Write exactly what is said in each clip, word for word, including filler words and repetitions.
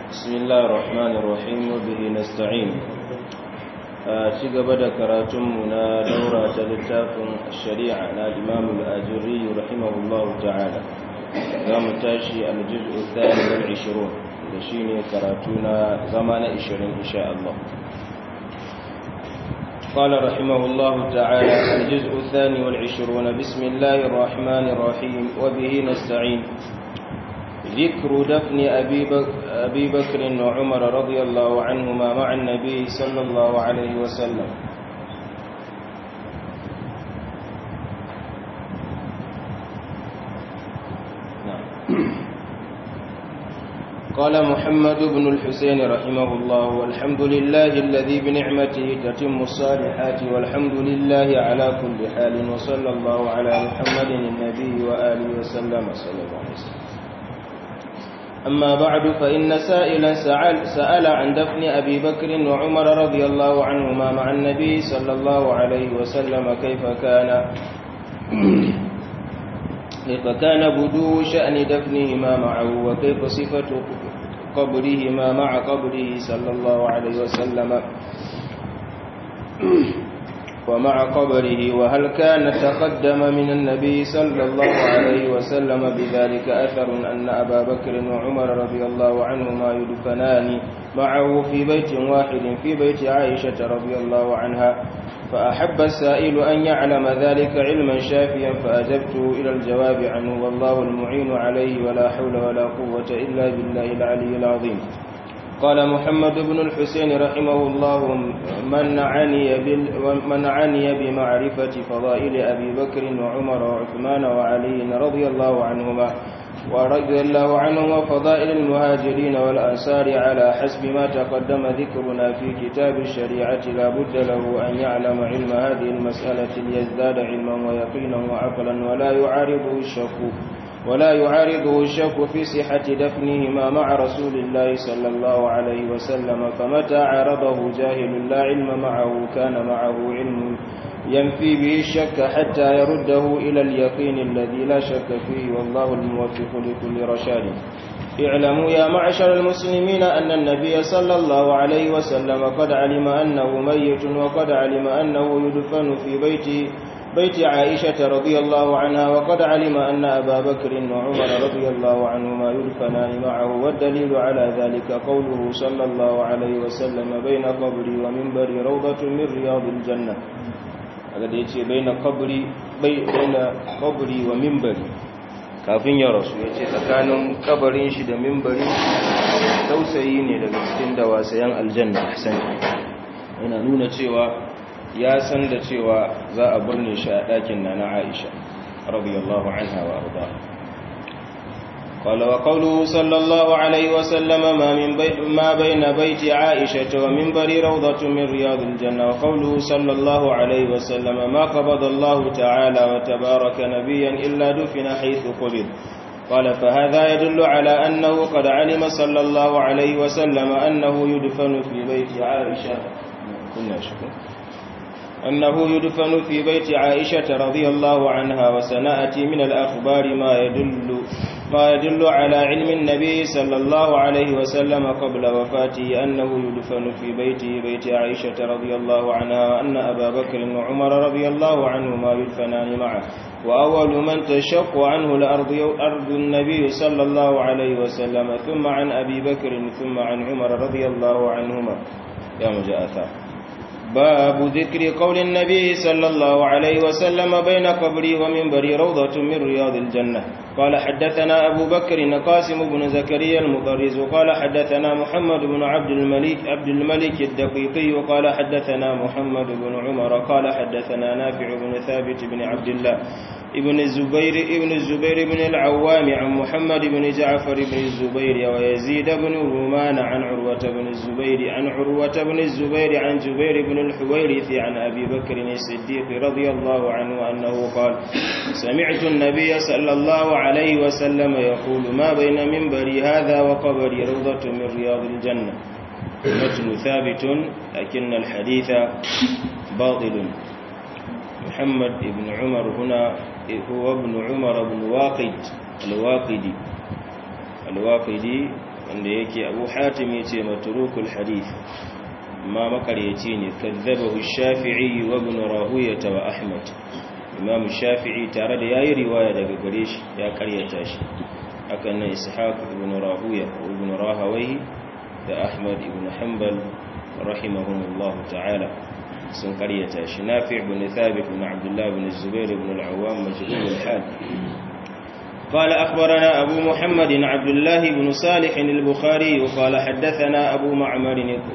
بسم الله الرحمن الرحيم وبه نستعين. شغب كراتمنا دورة للتاف الشريعة الإمام الآجري رحمه الله تعالى. قام تاشي الجزء الثاني والعشرون لشيني كراتونا زمان عشرين إن شاء الله. قال رحمه الله تعالى: الجزء الثاني والعشرون. بسم الله الرحمن الرحيم وبه نستعين. ذكر دفن أبي بكر, أبي بكر وعمر رضي الله عنهما مع النبي صلى الله عليه وسلم. قال محمد بن الحسين رحمه الله: والحمد لله الذي بنعمته تتم الصالحات، والحمد لله على كل حال، وصلى الله على محمد النبي وآله وسلم صلى الله عليه وسلم. أما بعد، فإن سائلا سأل عن دفن أبي بكر وعمر رضي الله عنهما مع النبي صلى الله عليه وسلم كيف كان كيف كان بدو شأن دفنهما معه، وكيف صفة قبرهما مع قبره صلى الله عليه وسلم ومع قبره، وهل كان تقدم من النبي صلى الله عليه وسلم بذلك أثر أن أبا بكر وعمر رضي الله عنهما يدفنان معه في بيت واحد في بيت عائشة رضي الله عنها، فأحب السائل أن يعلم ذلك علما شافيا، فأجبته إلى الجواب عنه، والله المعين عليه، ولا حول ولا قوة إلا بالله العلي العظيم. قال محمد بن الحسين رحمه الله: من عني, من عني بمعرفة فضائل أبي بكر وعمر وعثمان وعلي رضي الله عنهما ورضي الله عنهم وفضائل المهاجرين والأنصار على حسب ما تقدم ذكرنا في كتاب الشريعة، لا بد له أن يعلم علم هذه المسألة ليزداد علما ويقينا وعقلا، ولا يعارضه الشك ولا يعارضه الشك في صحة دفنهما مع رسول الله صلى الله عليه وسلم، فمتى عارضه جاهل لا علم معه كان معه علم ينفي به الشك حتى يرده إلى اليقين الذي لا شك فيه، والله الموفق لكل رشاد. اعلموا يا معشر المسلمين أن النبي صلى الله عليه وسلم قد علم أنه ميت، وقد علم أنه يدفن في بيته بيت عائشة رضي الله عنها، وقد علم أن أبا بكر وعمر رضي الله عنهما يدفنان معه، والدليل على ذلك قوله صلى الله عليه وسلم: بين قبري ومنبري روضة من رياض الجنة. هذا يتي بين قبري بين قبري ومنبري kafin ya rasu, ya ce tsakanin kabarin shi da mimbari tausayi ne daga cikin dawasayan aljanna. Hassan yana nuna cewa ya san da cewa za a burne shi a ɗakin na na Aisha radiyallahu anha wa arda. Qala wa qawluhu sallallahu alaihi wa sallam: ma min ma bayna bayti Aisha wa minbari rawdatun min riyadil janna. Wa qawluhu sallallahu alaihi wa sallam: ma qabada Allah ta'ala wa tabaraka nabiyyan illa dufina haythu qubid. قال فهذا يدل على أنه قد علم صلى الله عليه وسلم أنه يدفن في بيت عائشة كنا شكرا أنه يدفن في بيت عائشة رضي الله عنها، وسنأتي من الأخبار ما يدل ما يدل على علم النبي صلى الله عليه وسلم قبل وفاته أنه يدفن في بيته بيت عائشة رضي الله عنها، وأن أبا بكر وعمر رضي الله عنهما يدفنان معه. وأول من تشق عنه الأرض أرض النبي صلى الله عليه وسلم، ثم عن أبي بكر، ثم عن عمر رضي الله عنهما. يا مجاء باب ذكر قول النبي صلى الله عليه وسلم: بين قبري ومنبري روضة من رياض الجنة. قال حدثنا أبو بكر قاسم بن زكريا المطرز قال حدثنا محمد بن عبد الملك عبد الملك الدقيقي قال حدثنا محمد بن عمر قال حدثنا نافع بن ثابت بن عبد الله ابن الزبير ابن الزبير بن العوام عن محمد بن جعفر بن الزبير ويزيد بن رومان عن عروة بن الزبير عن عروة بن الزبير عن جبير بن الحويرث عن أبي بكر الصديق رضي الله عنه أنه قال: سمعت النبي صلى الله عليه وسلم يقول: ما بين منبري هذا وقبري روضة من رياض الجنة. متن ثابت لكن الحديث باطل. محمد بن عمر هنا هو ابن عمر بن واقد الواقدي الواقدي wanda yake Abu Hatim yace matrukul hadith ma makaryaci ne kadzabahu Shafi'i wa Ibn Rahuyah wa Ahmad Imam Shafi'i tare da yayi riwaya daga gare shi ya karyata shi hakan nan Ishaq ibn Rahuyah wa Ibn Rahawayh da Ahmad ibn Hanbal rahimahumullahu ta'ala sun karyata shi. Nafi' ibn Thabit ibn Abdullah ibn Zubair ibn al-Awwam majhul al-hal قال أخبرنا أبو محمد عبد الله بن صالح البخاري وقال حدثنا أبو معمر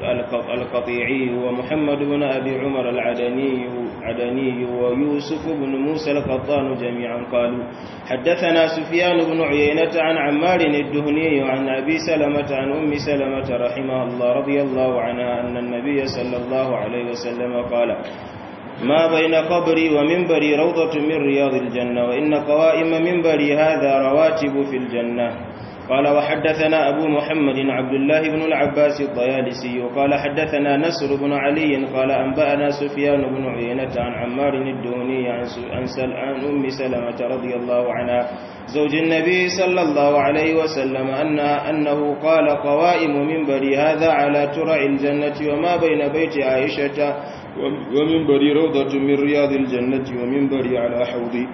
القطيعي ومحمد بن أبي عمر العدني عدني ويوسف بن موسى القطان جميعا قالوا حدثنا سفيان بن عيينة عن عمار الدهني عن أبي سلمة عن أم سلمة رحمها الله رضي الله عنها أن النبي صلى الله عليه وسلم قال ما بين قبري ومنبري روضة من رياض الجنة وإن قوائم منبري هذا رواتب في الجنة. قال وحدثنا أبو محمد عبد الله بن العباس الطيالسي وقال حدثنا نصر بن علي قال أنبأنا سفيان بن عيينة عن عمار الدهني عن أم سلمة رضي الله عنها زوج النبي صلى الله عليه وسلم أنها أنه قال قوائم منبري هذا على ترع الجنة وما بين بيت عائشة ومنبري روضة من رياض الجنة ومنبري على حوضي.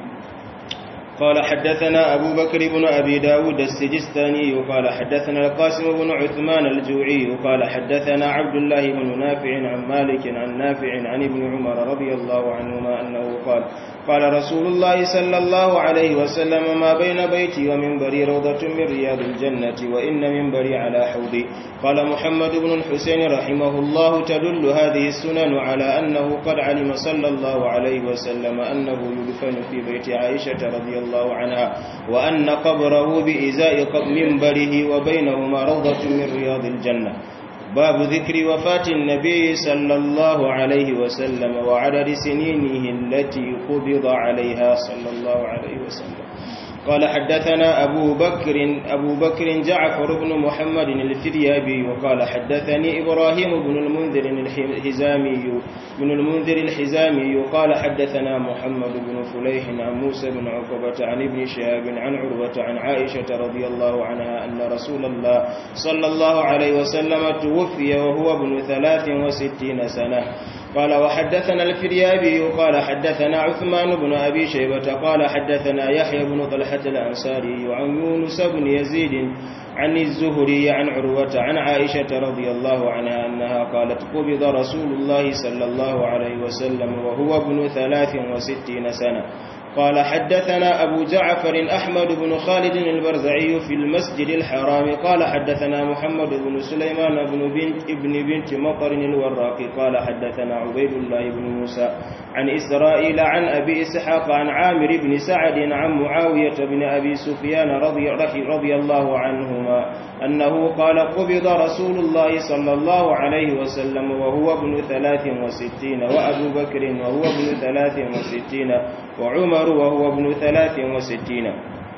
قال حدثنا أبو بكر بن أبي داود السجستاني وقال حدثنا القاسم بن عثمان الجوعي وقال حدثنا عبد الله بن نافع عن مالك عن نافع عن ابن عمر رضي الله عنهما أنه قال قال رسول الله صلى الله عليه وسلم ما بين بيتي ومنبري روضة من رياض الجنة وإن منبري على حوضي. قال محمد بن الحسين رحمه الله تدل هذه السنن على أنه قد علم صلى الله عليه وسلم أنه يدفن في بيت عائشة رضي الله عنها وأن قبره بإزاء منبره وبينهما روضة من رياض الجنة. باب ذكر وفاة النبي صلى الله عليه وسلم وعدد سنينه التي قبض عليها صلى الله عليه وسلم. قال حدثنا أبو بكر أبو بكر جعفر بن محمد الفريابي وقال حدثني إبراهيم بن المنذر الحزامي بن المنذر الحزامي قال حدثنا محمد بن فليح عن موسى بن عقبة عن ابن شهاب عن عروة عن عائشة رضي الله عنها أن رسول الله صلى الله عليه وسلم توفي وهو ابن ثلاث وستين سنة. قال وحدثنا الفريابي قال حدثنا عثمان بن أبي شيبة قال حدثنا يحيى بن طلحة الأنصاري عن يونس بن يزيد عن الزهري عن عروة عن عائشة رضي الله عنها أنها قالت قبض رسول الله صلى الله عليه وسلم وهو ابن ثلاث وستين سنة. قال حدثنا أبو جعفر أحمد بن خالد البرزعي في المسجد الحرام قال حدثنا محمد بن سليمان بن بنت ابن بنت مطر الوراقي قال حدثنا عبيد الله بن موسى عن إسرائيل عن أبي إسحاق عن عامر بن سعد عن معاوية بن أبي سفيان رضي, رضي الله عنهما أنه قال قبض رسول الله صلى الله عليه وسلم وهو ابن ثلاث وستين وأبو بكر وهو ابن ثلاث وستين وعمر وهو ابن ثلاث وستين.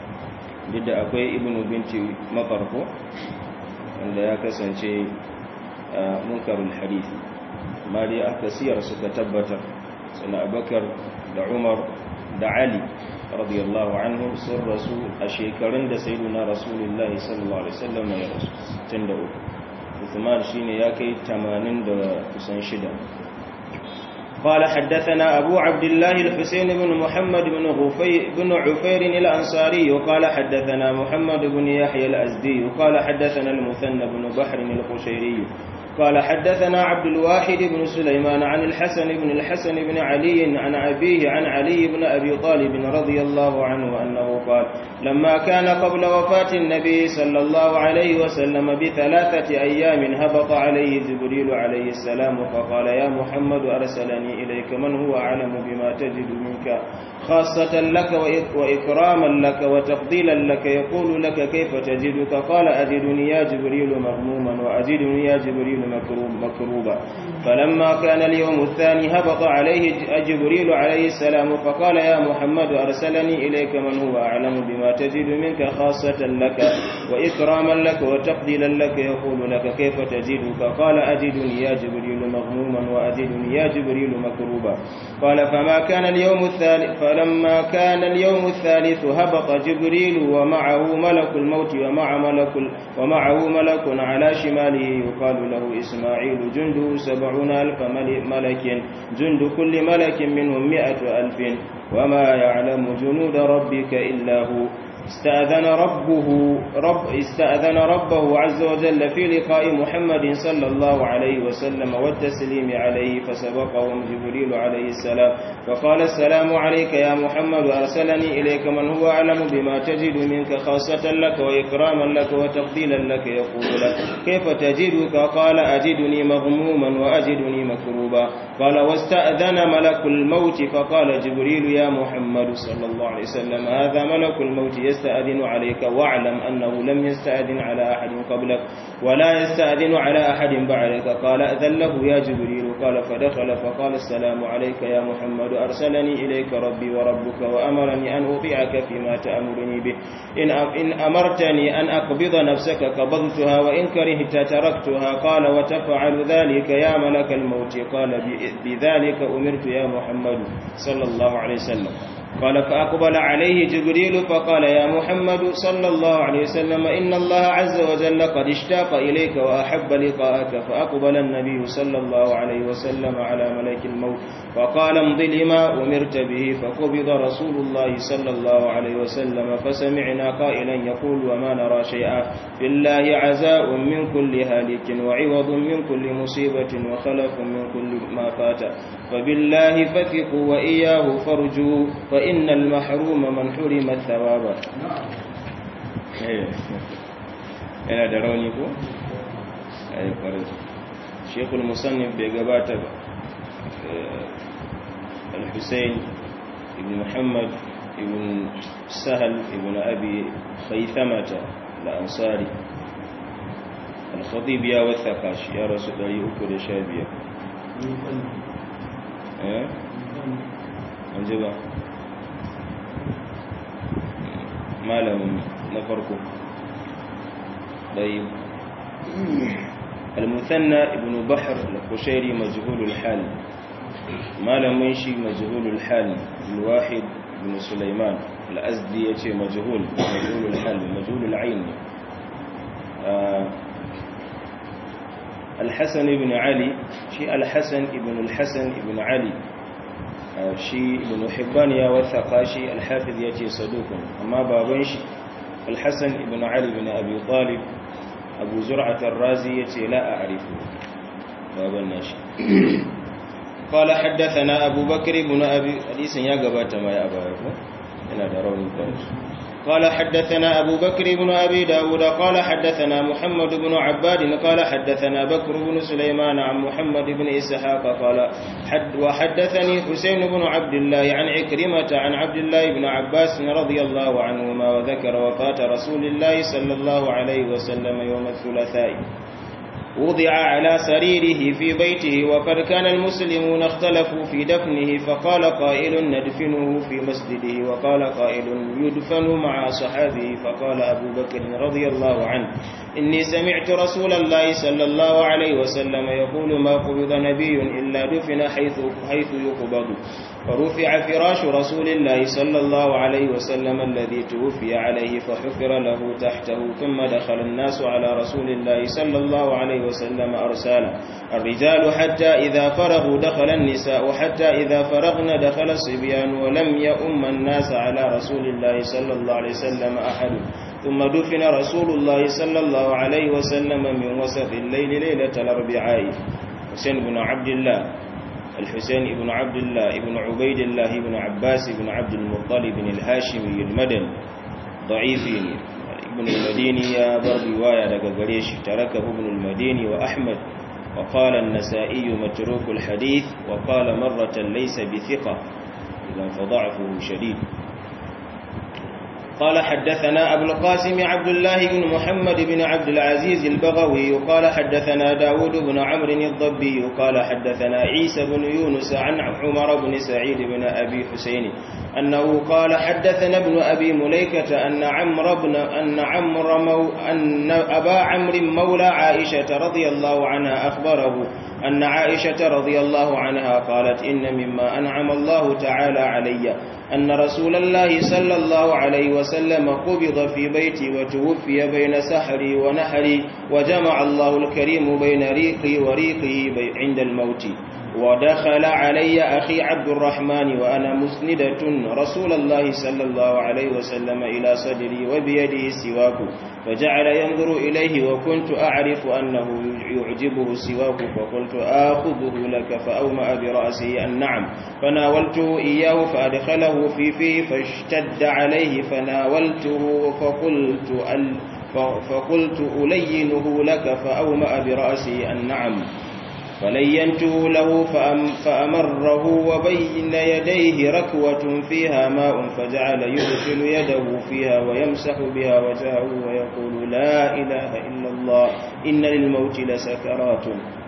جدا أكوي ابن بنت مطرف عند يكسن شيء منكر الحديث ما لي أكسير سكتبت سنة بكر دا عمر دا علي رضي الله عنهم سر رسول الشيكرين دا سيدنا رسول الله صلى الله عليه وسلم يا رسول تندعو عثمان شيني ياكي تمانين دا تسنشدا. قال حدثنا أبو عبد الله الحسين بن محمد بن, غفي بن عفير الأنصاري وقال حدثنا محمد بن يحيى الأزدي وقال حدثنا المثنى بن بحر القشيري قال حدثنا عبد الواحد بن سليمان عن الحسن بن الحسن بن علي عن أبيه عن علي بن أبي طالب رضي الله عنه أنه قال لما كان قبل وفاة النبي صلى الله عليه وسلم بثلاثة أيام هبط عليه جبريل عليه السلام فقال يا محمد أرسلني إليك من هو أعلم بما تجد منك خاصة لك وإكراما لك وتفضيلا لك يقول لك كيف تجدك قال أجدني يا جبريل مغموما وأجدني يا جبريل مكروبا. فلما كان اليوم الثاني هبط عليه جبريل عليه السلام فقال يا محمد أرسلني إليك من هو أعلم بما تجد منك خاصة لك وإكراما لك وتقديلا لك يقول لك كيف تجدك؟ قال أجدني يا جبريل مغموما وأجدني يا جبريل مكروبا. قال فما كان اليوم الثالث فلما كان اليوم الثالث هبط جبريل ومعه ملك الموت ومع ملك ومعه ملك على شماله يقال له إسماعيل جنده سبعون ألف ملك جند كل ملك منهم مئة ألف وما يعلم جنود ربك إلا هو. استأذن ربه رب استأذن ربه عز وجل في لقاء محمد صلى الله عليه وسلم والتسليم عليه فسبقهم جبريل عليه السلام فقال السلام عليك يا محمد أرسلني إليك من هو أعلم بما تجد منك خاصة لك وإكراما لك وتفضيلا لك يقول لك كيف تجدك؟ قال أجدني مغموما وأجدني مكروبا. قال واستأذن ملك الموت فقال جبريل يا محمد صلى الله عليه وسلم هذا ملك الموت يستأذن عليك واعلم أنه لم يستأذن على أحد قبلك ولا يستأذن على أحد بعدك. قال أذن له يا جبريل. قال فدخل فقال السلام عليك يا محمد أرسلني إليك ربي وربك وأمرني أن أطيعك فيما تأمرني به إن أمرتني أن أقبض نفسك قبضتها وإن كرهت تركتها. قال وتفعل ذلك يا ملك الموت؟ قال بذلك أمرت يا محمد صلى الله عليه وسلم. قال فأقبل عليه جبريل فقال يا محمد صلى الله عليه وسلم إن الله عز وجل قد اشتاق إليك وأحب لقاءك. فأقبل النبي صلى الله عليه وسلم على ملك الموت فقال امض لما أمرت به. فقبض رسول الله صلى الله عليه وسلم فسمعنا قائلا يقول وما نرى شيئا في الله عزاء من كل هالك وعوض من كل مصيبة وخلف من كل ما فات فبالله فثقوا وإياه فرجوا فإن المحروم من حرم الثواب. yana da rauni ko? ayi kwarai shekul musannif bai gabata ba al-Husayn ibn Muhammad ibn Sahal ibn Abi Khaythamata al-Ansari al-Khatib ya wathaka shi ya rasu ɗari uku da sha biyar. eh an ji ba malamin na farko. طيب المثنى ابن بحر القشيري مجهول الحال ما لم ينشي مجهول الحال. الواحد بن سليمان الأزدي يتي مجهول مجهول الحال مجهول العين. آه الحسن بن علي شي الحسن ابن الحسن ابن علي آه شي ابن حبان يا وثقاشي الحافظ يتي صدوق أما بابنشي الحسن ابن علي بن أبي طالب أبو زرعة الرازي يتي لا أعرفه باب الناشي. قال حدثنا أبو بكر بن أبي حديث يا قبات ما يا أبا يكون أنا دروني كنت. قال حدثنا أبو بكر بن أبي داود قال حدثنا محمد بن عباد قال حدثنا بكر بن سليمان عن محمد بن إسحاق قال حد وحدثني حسين بن عبد الله عن عكرمة عن عبد الله بن عباس رضي الله عنهما وذكر وفاة رسول الله صلى الله عليه وسلم يوم الثلاثاء وضع على سريره في بيته وقد كان المسلمون اختلفوا في دفنه فقال قائل ندفنه في مسجده وقال قائل يدفن مع صحابه. فقال أبو بكر رضي الله عنه إني سمعت رسول الله صلى الله عليه وسلم يقول ما قبض نبي إلا دفن حيث, حيث يقبض. فرفع فراش رسول الله صلى الله عليه وسلم الذي توفي عليه فحفر له تحته ثم دخل الناس على رسول الله صلى الله عليه وسلم أرسالا الرجال حتى إذا فرغوا دخل النساء وحتى إذا فرغن دخل الصبيان ولم يؤم الناس على رسول الله صلى الله عليه وسلم أحد. ثم دفن رسول الله صلى الله عليه وسلم من وسط الليل ليلة الأربعاء. حسين بن عبد الله الحسين بن عبد الله بن عبيد الله بن عباس بن عبد المطلب بن الهاشمي المدني ضعيفين. ابن المديني يا بر رواية لك قريش تركه ابن المديني وأحمد وقال النسائي متروك الحديث وقال مرة ليس بثقة إذا فضعفه شديد. قال حدثنا أبو القاسم عبد الله بن محمد بن عبد العزيز البغوي قال حدثنا داود بن عمرو الضبي قال حدثنا عيسى بن يونس عن عمر بن سعيد بن أبي حسين أنه قال حدثنا ابن أبي مليكة أن عمرو بن أن عمرو مو أن أبا عمرو مولى عائشة رضي الله عنها أخبره أن عائشة رضي الله عنها قالت إن مما أنعم الله تعالى علي أن رسول الله صلى الله عليه وسلم قبض في بيتي وتوفي بين سحري ونحري وجمع الله الكريم بين ريقي وريقه عند الموت ودخل علي أخي عبد الرحمن وأنا مسندة رسول الله صلى الله عليه وسلم إلى صدري وبيده سواك فجعل ينظر إليه وكنت أعرف أنه يعجبه السواك فقلت آخذه لك فأومأ برأسه النعم فناولته إياه فأدخله في فيه فاشتد عليه فناولته فقلت, ال فقلت ألينه لك فأومأ برأسه النعم فلينته له فأمره وبين يديه ركوة فيها ماء فجعل يدخل يده فيها ويمسح بها وجهه ويقول لا إله إلا الله إن للموت لسكرات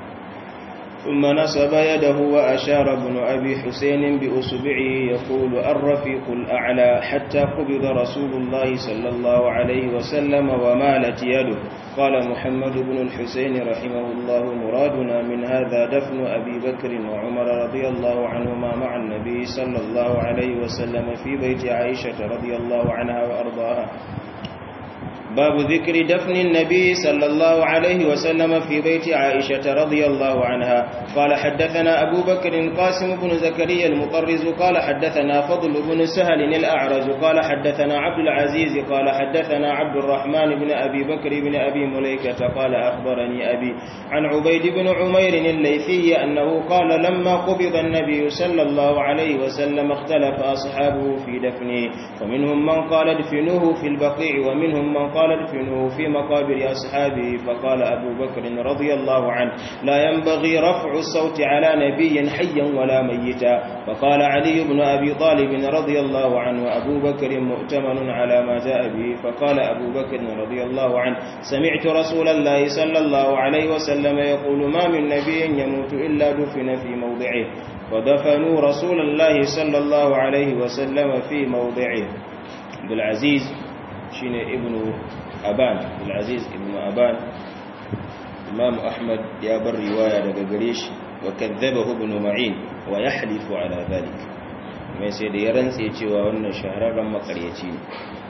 ثم نصب يده وأشار ابن أبي حسين بأصبعه يقول الرفيق الأعلى حتى قبض رسول الله صلى الله عليه وسلم ومالت يده. قال محمد بن الحسين رحمه الله مرادنا من هذا دفن أبي بكر وعمر رضي الله عنهما مع النبي صلى الله عليه وسلم في بيت عائشة رضي الله عنها وأرضاها. باب ذكر دفن النبي صلى الله عليه وسلم في بيت عائشة رضي الله عنها. قال حدثنا أبو بكر قاسم بن زكريا المطرز قال حدثنا فضل بن سهل الأعرج قال حدثنا عبد العزيز قال حدثنا عبد الرحمن بن أبي بكر بن أبي مليكة قال أخبرني أبي عن عبيد بن عمير الليثي أنه قال لما قبض النبي صلى الله عليه وسلم اختلف أصحابه في دفنه ومنهم من قال ادفنوه في البقيع ومنهم من قال ادفنوه في مقابر أصحابه. فقال أبو بكر رضي الله عنه لا ينبغي رفع الصوت على نبي حيا ولا ميتا. فقال علي بن أبي طالب رضي الله عنه أبو بكر مؤتمن على ما جاء به. فقال أبو بكر رضي الله عنه سمعت رسول الله صلى الله عليه وسلم يقول ما من نبي يموت إلا دفن في موضعه ودفنوا رسول الله صلى الله عليه وسلم في موضعه. عبد العزيز شين ابن أبان عبد العزيز ابن أبان إمام أحمد يا بر رواية لقريش وكذبه ابن معين ويحلف على ذلك ما سيد يرنسي cewa wannan shahararren makaryaci ne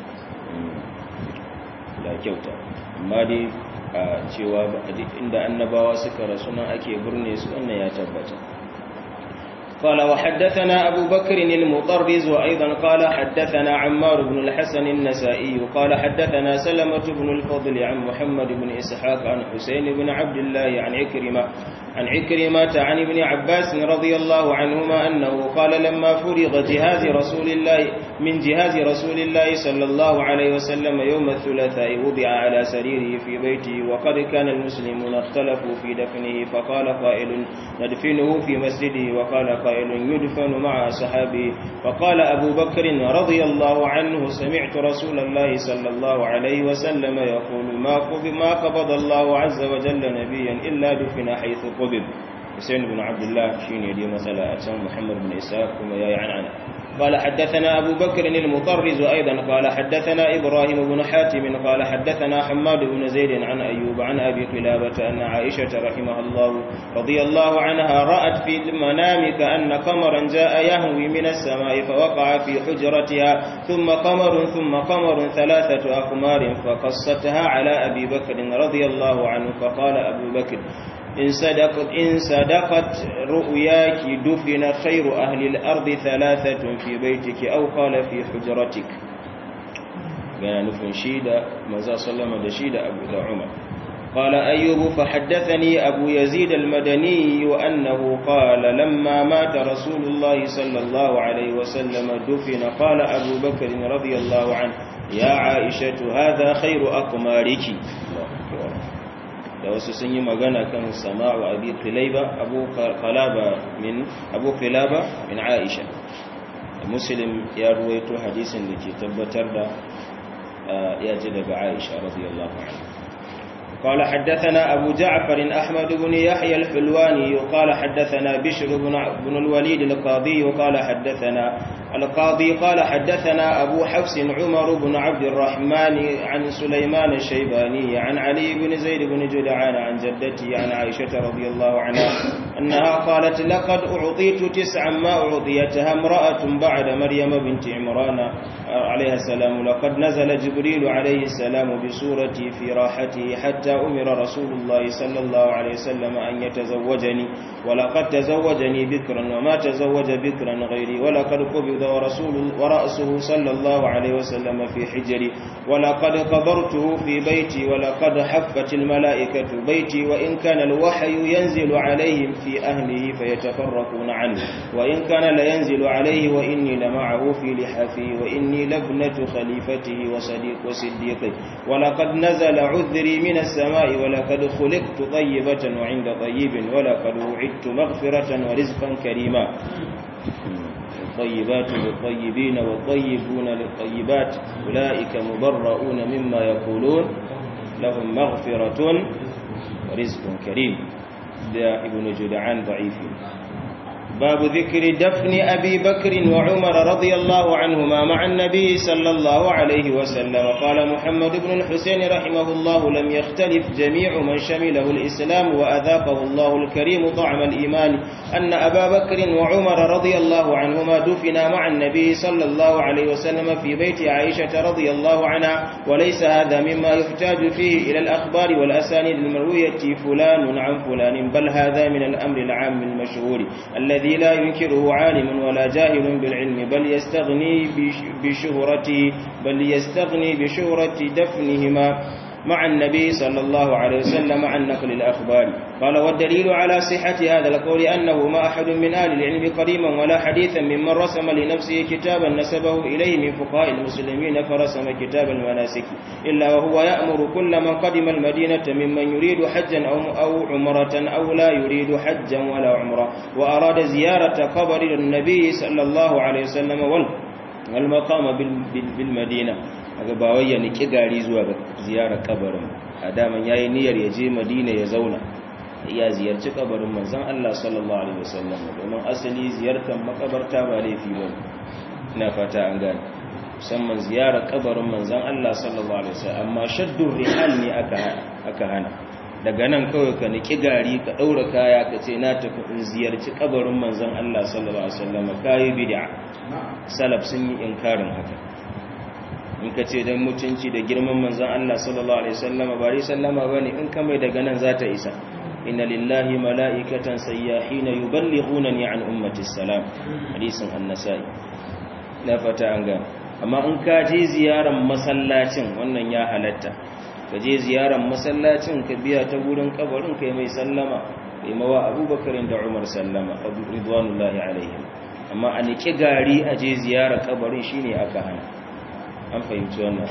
la kyauta amma dai a cewa inda annabawa suka rasu nan ake burne su wannan ya tabbata. قال وحدثنا أبو بكر المطرز وأيضا قال حدثنا عمار بن الحسن النسائي قال حدثنا سلمة بن الفضل عن محمد بن إسحاق عن حسين بن عبد الله عن عكرمة عن عكرمة عن ابن عباس رضي الله عنهما أنه قال لما فرغ جهاز رسول الله من جهاز رسول الله صلى الله عليه وسلم يوم الثلاثاء وضع على سريره في بيته وقد كان المسلمون اختلفوا في دفنه فقال قائل ندفنه في مسجده وقال قائل يدفن مع صحابه. فقال أبو بكر رضي الله عنه سمعت رسول الله صلى الله عليه وسلم يقول ما قبض الله عز وجل نبيا إلا دفن حيث قبض. حسين بن عبد الله شيني دي مسألة أتسام محمد بن إسحاق كما يعن عنه. قال حدثنا أبو بكر المطرز أيضا قال حدثنا إبراهيم بن حاتم قال حدثنا حماد بن زيد عن أيوب عن أبي قلابة أن عائشة رحمها الله رضي الله عنها رأت في المنام كأن قمرا جاء يهوي من السماء فوقع في حجرتها ثم قمر ثم قمر ثلاثة أقمار فقصتها على أبي بكر رضي الله عنه. فقال أبو بكر إن صدقت, إن صدقت رؤياك دفن خير أهل الأرض ثلاثة في بيتك أو قال في حجرتك. كان نفن شيدا مزا صلى دشيدا أبو عمر. قال أيوب فحدثني أبو يزيد المدني أنه قال لما مات رسول الله صلى الله عليه وسلم دفن قال أبو بكر رضي الله عنه يا عائشة هذا خير أقمارك. da wasu sun yi magana kan sama'u abi qilaba abu qalaba min abu qilaba min aisha. Muslim ya ruwaito hadisin da ke tabbatar da ya ji daga Aisha radiyallahu anha. قال حدثنا أبو جعفر أحمد بن يحيى الحلواني قال حدثنا بشر بن الوليد القاضي قال حدثنا القاضي قال حدثنا أبو حفص عمر بن عبد الرحمن عن سليمان الشيباني عن علي بن زيد بن جدعان عن جدتي عن عائشة رضي الله عنها أنها قالت لقد أعطيت تسعا ما أعطيتها امرأة بعد مريم بنت عمران عليها السلام لقد نزل جبريل عليه السلام بصورتي في راحته حتى أمر رسول الله صلى الله عليه وسلم أن يتزوجني ولقد تزوجني بكرا وما تزوج بكرا غيري ولقد قبض ورسول ورأسه صلى الله عليه وسلم في حجري ولقد قبرته في بيتي ولقد حفت الملائكة بيتي وإن كان الوحي ينزل عليهم في أهله فيتفرقون عنه وإن كان لينزل عليه وإني لمعه في لحافه وإني لابنة خليفته وصديق وصديقه ولقد نزل عذري من السماء ولقد خلقت طيبة وعند طيب ولقد وعدت مغفرة ورزقا كريما الطيبات للطيبين والطيبون للطيبات أولئك مبرؤون مما يقولون لهم مغفرة ورزق كريم. ده ابن جدعان ضعيف. باب ذكر دفن أبي بكر وعمر رضي الله عنهما مع النبي صلى الله عليه وسلم. قال محمد بن الحسين رحمه الله لم يختلف جميع من شمله الإسلام وأذاقه الله الكريم طعم الإيمان أن أبا بكر وعمر رضي الله عنهما دفنا مع النبي صلى الله عليه وسلم في بيت عائشة رضي الله عنها وليس هذا مما يحتاج فيه إلى الأخبار والأسانيد المروية فلان عن فلان بل هذا من الأمر العام المشهور الذي الذي لا ينكره عالم ولا جاهل بالعلم بل يستغني بشهرته بل يستغني بشهرة دفنهما مع النبي صلى الله عليه وسلم عن نقل الأخبار. قال والدليل على صحة هذا القول أنه ما أحد من أهل العلم قديما ولا حديثا ممن رسم لنفسه كتابا نسبه إليه من فقهاء المسلمين فرسم كتاب المناسك إلا وهو يأمر كل من قدم المدينة ممن يريد حجا أو, أو عمرة أو لا يريد حجا ولا عمرة وأراد زيارة قبر النبي صلى الله عليه وسلم والمقام بالمدينة aga ba wai ya niki gari zuwa ga ziyarar kabarin a daman yayi niyyar ya je Madina ya zauna ya ziyarci kabarin manzon Allah sallallahu alaihi wasallam domin asali ziyartar makabarta ba laifi bane ina fata an gane musamman ziyarar kabarin manzon Allah sallallahu alaihi wasallam amma shaddur rihal ne aka aka hana daga nan kawai ka niki gari ka daura kaya ka ce na tafi in ziyarci kabarin manzon Allah sallallahu alaihi wasallam kai bid'a salaf sun yi inkarin haka in ka ce don mutunci da girman manzan Allah sallallahu Alaihi wasallama bari sallama ba ne in kamar daga nan za ta isa inna lillahi mala'ikatan sayyahina yuballighuna ni an ummatis salam hadisin an-nasa'i na fata an ga amma in ka je ziyarar masallacin wannan ya halatta ka je ziyarar masallacin ka biya ta gurin kabarin kai mai sallama kai mawa Abubakar da Umar sallama ridwanullahi alaihim amma an ki gari a je ziyarar kabarin shine aka hana an fahimci wannan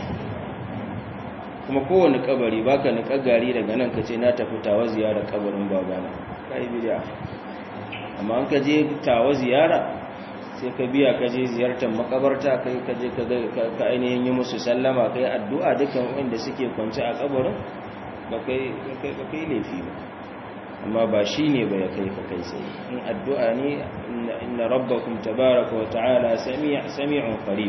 kuma kowane kabari baka nika gari daga nan kace na tafi tawa ziyara kabarin babana kai bid'a amma an kaje tawa ziyara sai ka biya kaje ziyartar makabarta kai kaje ka ka ainihin yi musu sallama kai addu'a dukan wanda suke kwance a kabarin ba kai kai ba kai laifi ba amma ba shine ba ya kai ka kai sai in addu'a ne inna rabbakum tabaaraka wa ta'ala sami' sami'un qarib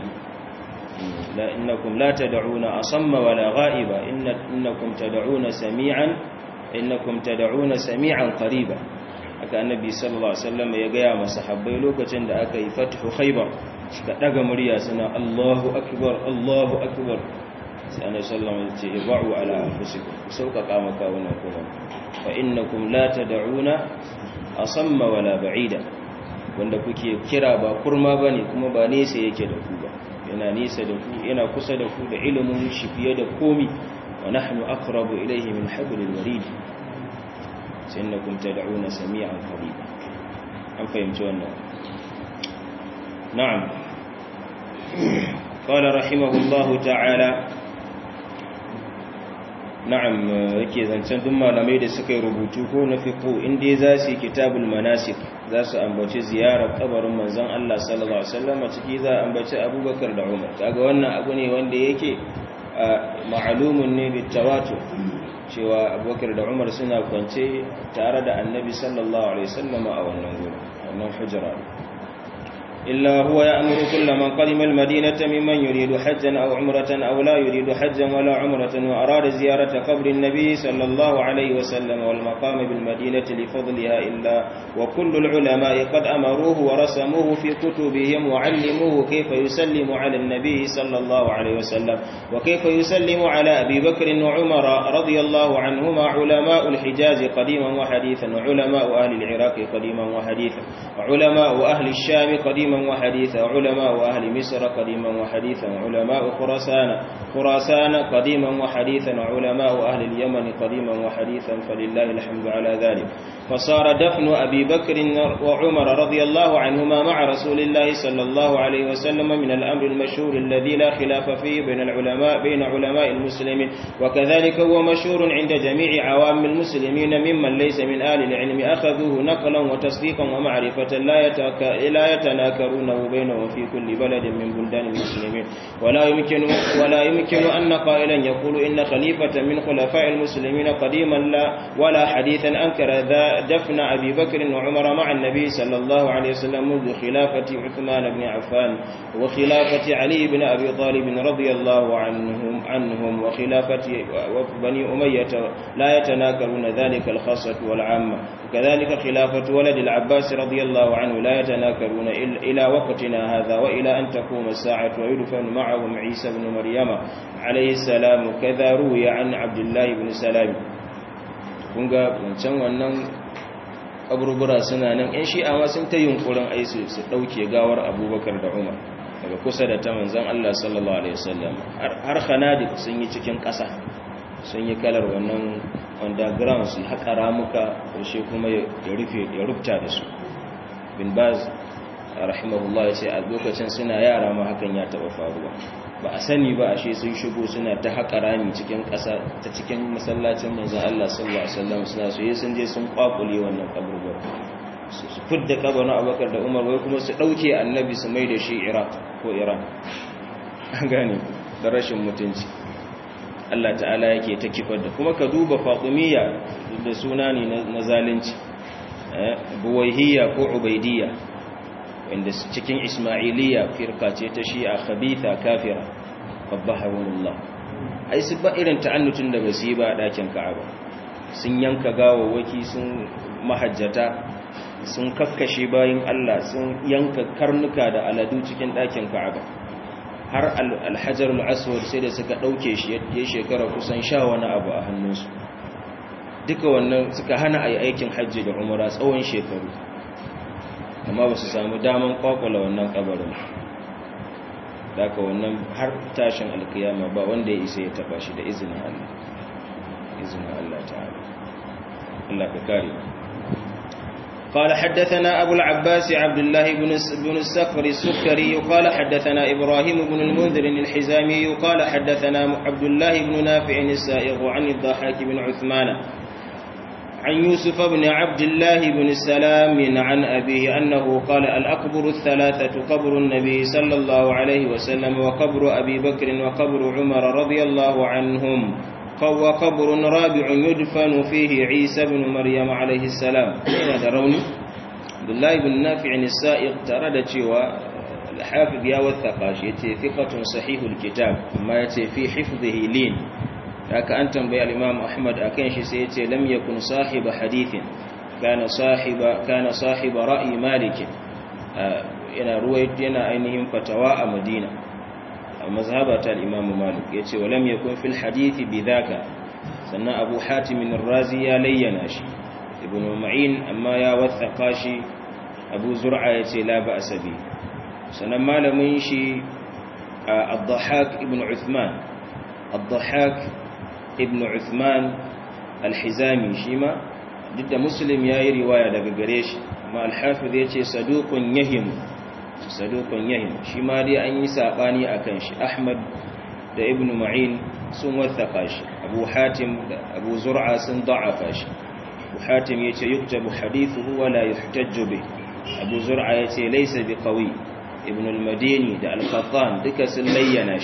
لا إنكم لا تدعون أصم ولا غائبا إن إنكم تدعون سميعا إنكم تدعون سميعا قريبا haka annabi sallallahu alaihi wasallam ya gaya masa sahabbai lokacin da aka yi fathu khaybar suka daga murya suna Allahu akbar Allahu akbar sai annabi sallallahu alaihi wasallam ya ce ba'u ala anfusikum sauƙaƙa maka wannan kuma fa innakum la tad'una asamma wala ba'ida wanda kuke kira ba kurma bane kuma ba nesa yake da ku ba yana nisa da ku yana kusa da ku da ilimin shi fiye da komi wa nahnu aqrabu ilayhi min hablil warid innakum tad'una sami'an qariba an fahimci wannan na'am qala rahimahullahu ta'ala na'am yake zancen duk malamai da suka yi rubutu ko na fiqh inda za su yi kitabul manasik za su ambaci ziyarar kabarin manzon Allah sallallahu alaihi wasallam ciki za a ambaci Abubakar da Umar kaga wannan abu ne wanda yake ma'lumun ne bitawatur cewa Abubakar da Umar suna kwance tare da Annabi sallallahu alaihi wasallam a wannan gurin wannan hujra إلا هو يأمر كل من قدم المدينة ممن يريد حجا أو عمرة أو لا يريد حجا ولا عمرة وأراد زيارة قبر النبي صلى الله عليه وسلم والمقام بالمدينة لفضلها إلا وكل العلماء قد أمروه ورسموه في كتبهم وعلموه كيف يسلم على النبي صلى الله عليه وسلم وكيف يسلم على أبي بكر وعمر رضي الله عنهما علماء الحجاز قديما وحديثا وعلماء أهل العراق قديما وحديثا وعلماء أهل الشام قديما وحديثا علماء أهل مصر قديما وحديثا علماء خراسان خراسان قديما وحديثا علماء أهل اليمن قديما وحديثا فلله الحمد على ذلك فصار دفن أبي بكر وعمر رضي الله عنهما مع رسول الله صلى الله عليه وسلم من الأمر المشهور الذي لا خلاف فيه بين العلماء بين علماء المسلمين وكذلك هو مشهور عند جميع عوام المسلمين ممن ليس من آل العلم أخذوه نقلا وتصديقا ومعرفة لا يتناكرونه بينهم في كل بلد من بلدان المسلمين ولا يمكن ولا يمكن أن قائلا يقول إن خليفة من خلفاء المسلمين قديما لا ولا حديثا أنكر ذا دفن أبي بكر وعمر مع النبي صلى الله عليه وسلم منذ خلافة عثمان بن عفان وخلافة علي بن أبي طالب رضي الله عنهم عنهم وخلافة بني أمية لا يتناكرون ذلك الخاصة والعامة وكذلك خلافة ولد العباس رضي الله عنه لا يتناكرون إلى وقتنا هذا وإلى أن تقوم الساعة ويدفن معهم عيسى بن مريم عليه السلام كذا روي عن عبد الله بن سلام kunga wancan wannan kaburbura suna nan yan shi'a ma sun ta yunkurin aisu su dauke gawar Abubakar da Umar daga kusa da ta manzon Allah sallallahu alaihi wasallam har khanadik sun yi cikin ƙasa sun yi kalar wannan underground su haƙa ramuka ƙarshe kuma ya rufe ya rufta da su bin Baz rahimahullah ya ce a lokacin suna yara ma hakan ya taɓa faruwa ba a sani ba ashe sun shigo suna ta haƙa rami cikin ƙasa ta cikin masallacin manzon Allah sallallahu alaihi wasallam suna so sun je sun kwakule wannan kaburbar su fudda kabarin Abubakar da Umar wai kuma su dauke annabi su mai da shi Iraq ko Iran an gane da rashin mutunci Allah ta'ala yake ta kifar da kuma ka duba Fatimiyya da suna ne na zalunci eh Buwayhiyya ko Ubaydiyya wanda cikin Ismailiyya firka ce ta Shi'a khabitha kafira qabbahumullah ai su ba irin ta'annutun da basu yi ba a dakin Ka'aba sun yanka gawawaki sun mahajjata sun kakkashe bayin Allah sun yanka karnuka da aladu cikin dakin Ka'aba har al-Hajar al-Aswad sai da suka dauke shi ya shekara kusan sha wani abu a hannunsu duka wannan suka hana ayi aikin hajji da umara tsawon shekaru amma ba su samu daman kwakwala wannan kabarin daga wannan har tashin alkiyama ba wanda ya isa ya taba shi da izinin Allah izinin Allah ta'ala Allah ka kare قال حدثنا أبو العباس عبد الله بن السكر السكري قال حدثنا إبراهيم بن المنذر الحزامي قال حدثنا عبد الله بن نافع السائغ عن الضحاك بن عثمان عن يوسف بن عبد الله بن السلام عن أبيه أنه قال الأقبر الثلاثة قبر النبي صلى الله عليه وسلم وقبر أبي بكر وقبر عمر رضي الله عنهم وقبر رابع يدفن فيه عيسى بن مريم عليه السلام هذا روني عبد الله بن نافع السائق تردد والحافظ يا والثقاش يتي ثقة صحيح الكتاب ما يتي في حفظه لين haka an tambayi al-Imam Ahmad akan shi sai yace lam yakun sahiba hadithin kana sahiba kana sahiba ra'yi Malik yana ruwayat yana ainihin fatawa a Madina a mazhabata al-Imam Malik yace wa lam yakun fil hadith bidhaka sannan Abu Hatim ar-Razi ya layyana shi Ibn Ma'in amma ya wathaqa shi Abu Zur'a yace la ba'sa bi sannan malamin shi Ad-Dhahhak ibn Uthman Ad-Dhahhak ibn Uthman al-Hizami shima duk da Muslim yayi riwaya daga gare shi amma al-Hafiz yace saduqun yahim saduqun yahim shima dai an yi sabani akan shi Ahmad da Ibn Ma'in sun wathaka shi Abu Hatim da Abu Zur'a sun da'afa shi Abu Hatim yace yuktabu hadithuhu wa la yuhtajju bih Abu Zur'a yace laysa biqawi Ibn al-Madini da al-Qattan duka sun layyana shi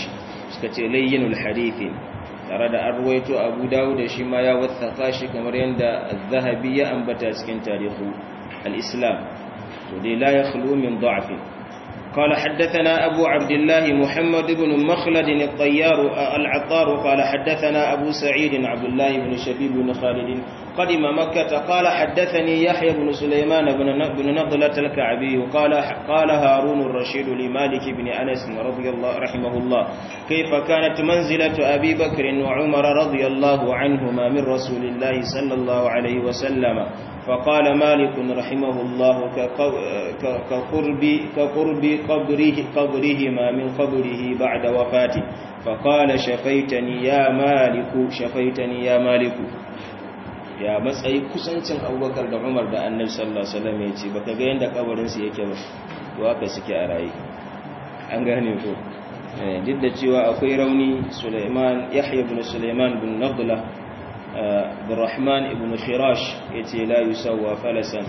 suka ce layyinul hadithi tare da an ruwaito Abu Dawud da shi ma ya wathaka shi kamar yanda Az-Zahabi ya ambata cikin tarihu al-Islam to dai la yakhlu min da'f قال حدثنا أبو عبد الله محمد بن مخلد الطيار العطار قال حدثنا أبو سعيد عبد الله بن شبيب بن خالد قدم مكة قال حدثني يحيى بن سليمان بن نضلة الكعبي قال قال هارون الرشيد لمالك بن أنس رضي الله رحمه الله كيف كانت منزلة أبي بكر وعمر رضي الله عنهما من رسول الله صلى الله عليه وسلم فقال مالك رحمه الله كقرب كقرب قبره قبرهما من قبره بعد وفاته فقال شفيتني يا مالك شفيتني يا مالك ya matsayi kusancin Abubakar da Umar da Annabi sallallahu alaihi wasallam yace baka ga yanda kabarin su yake ba to haka suke a rayi an gane ko duk da cewa akwai rauni Sulaiman Yahya ibn Sulaiman bin Nadla Abdurrahman ibn Khirash yace la yusawwa falasan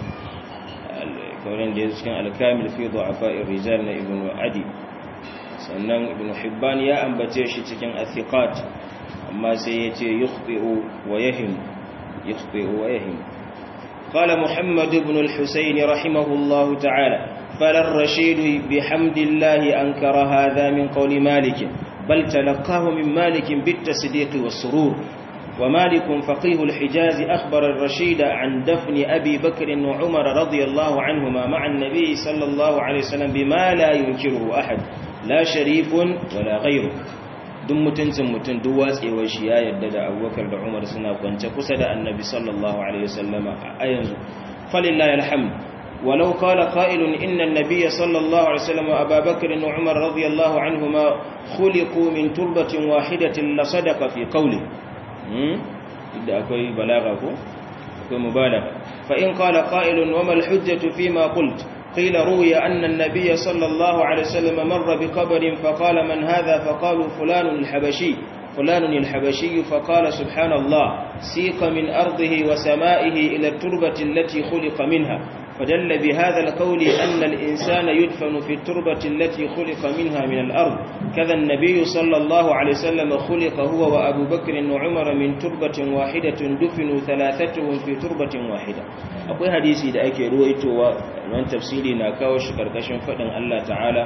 kauran da cikin al-Kamil fi du'afa'ir rijal na Ibn Adi sannan Ibn Hibban ya ambace shi cikin athiqat amma sai yace yukhti'u wa yahim يخطئ ويهم قال محمد بن الحسين رحمه الله تعالى فلا الرشيد بحمد الله أنكر هذا من قول مالك بل تلقاه من مالك بالتصديق والسرور ومالك فقيه الحجاز أخبر الرشيد عن دفن أبي بكر وعمر رضي الله عنهما مع النبي صلى الله عليه وسلم بما لا ينكره أحد لا شريف ولا غيره duk mutuncin mutum duk watsewar shi ya yarda da Abubakar da Umar suna kwance kusa da Annabi sallallahu alaihi wasallama a yanzu falillahi alhamd walau qala qa'ilun inna an-nabiyya sallallahu alaihi wasallama Abubakar wa Umar radiyallahu anhuma khuliqu min turbatin wahidatin la sadaqa fi qawli hmm idan akwai balaga ko akwai mubalagha fa in qala qa'ilun wa ma al-hujjatu fima qult قيل روي أن النبي صلى الله عليه وسلم مر بقبر فقال من هذا فقالوا فلان الحبشي فلان الحبشي فقال سبحان الله سيق من أرضه وسمائه إلى التربة التي خلق منها فدل بهذا القول أن الإنسان يدفن في التربة التي خلق منها من الأرض كذا النبي صلى الله عليه وسلم خلق هو وأبو بكر وعمر من تربة واحدة دفنوا ثلاثتهم في تربة واحدة أقول حديثي دا أكي رويتو ومن تفسيري ناكاوش كركشن فدن الله تعالى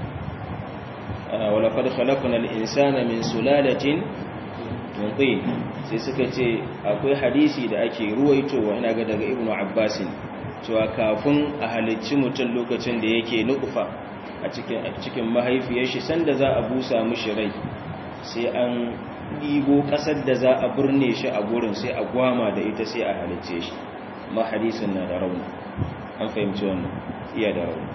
ولقد خلقنا الإنسان من سلالة من طين سيسكتي أقول حديثي دا أكي رويتو وإنا قد ابن عباس cewa kafin a halicci mutum lokacin da yake nukufa a cikin a cikin mahaifiyar shi sanda za a busa mishi rai sai an digo kasar da za a burne shi a gurin sai a gwama da ita sai a halicce shi ma hadisin na da rauni an fahimci wannan iya da rauni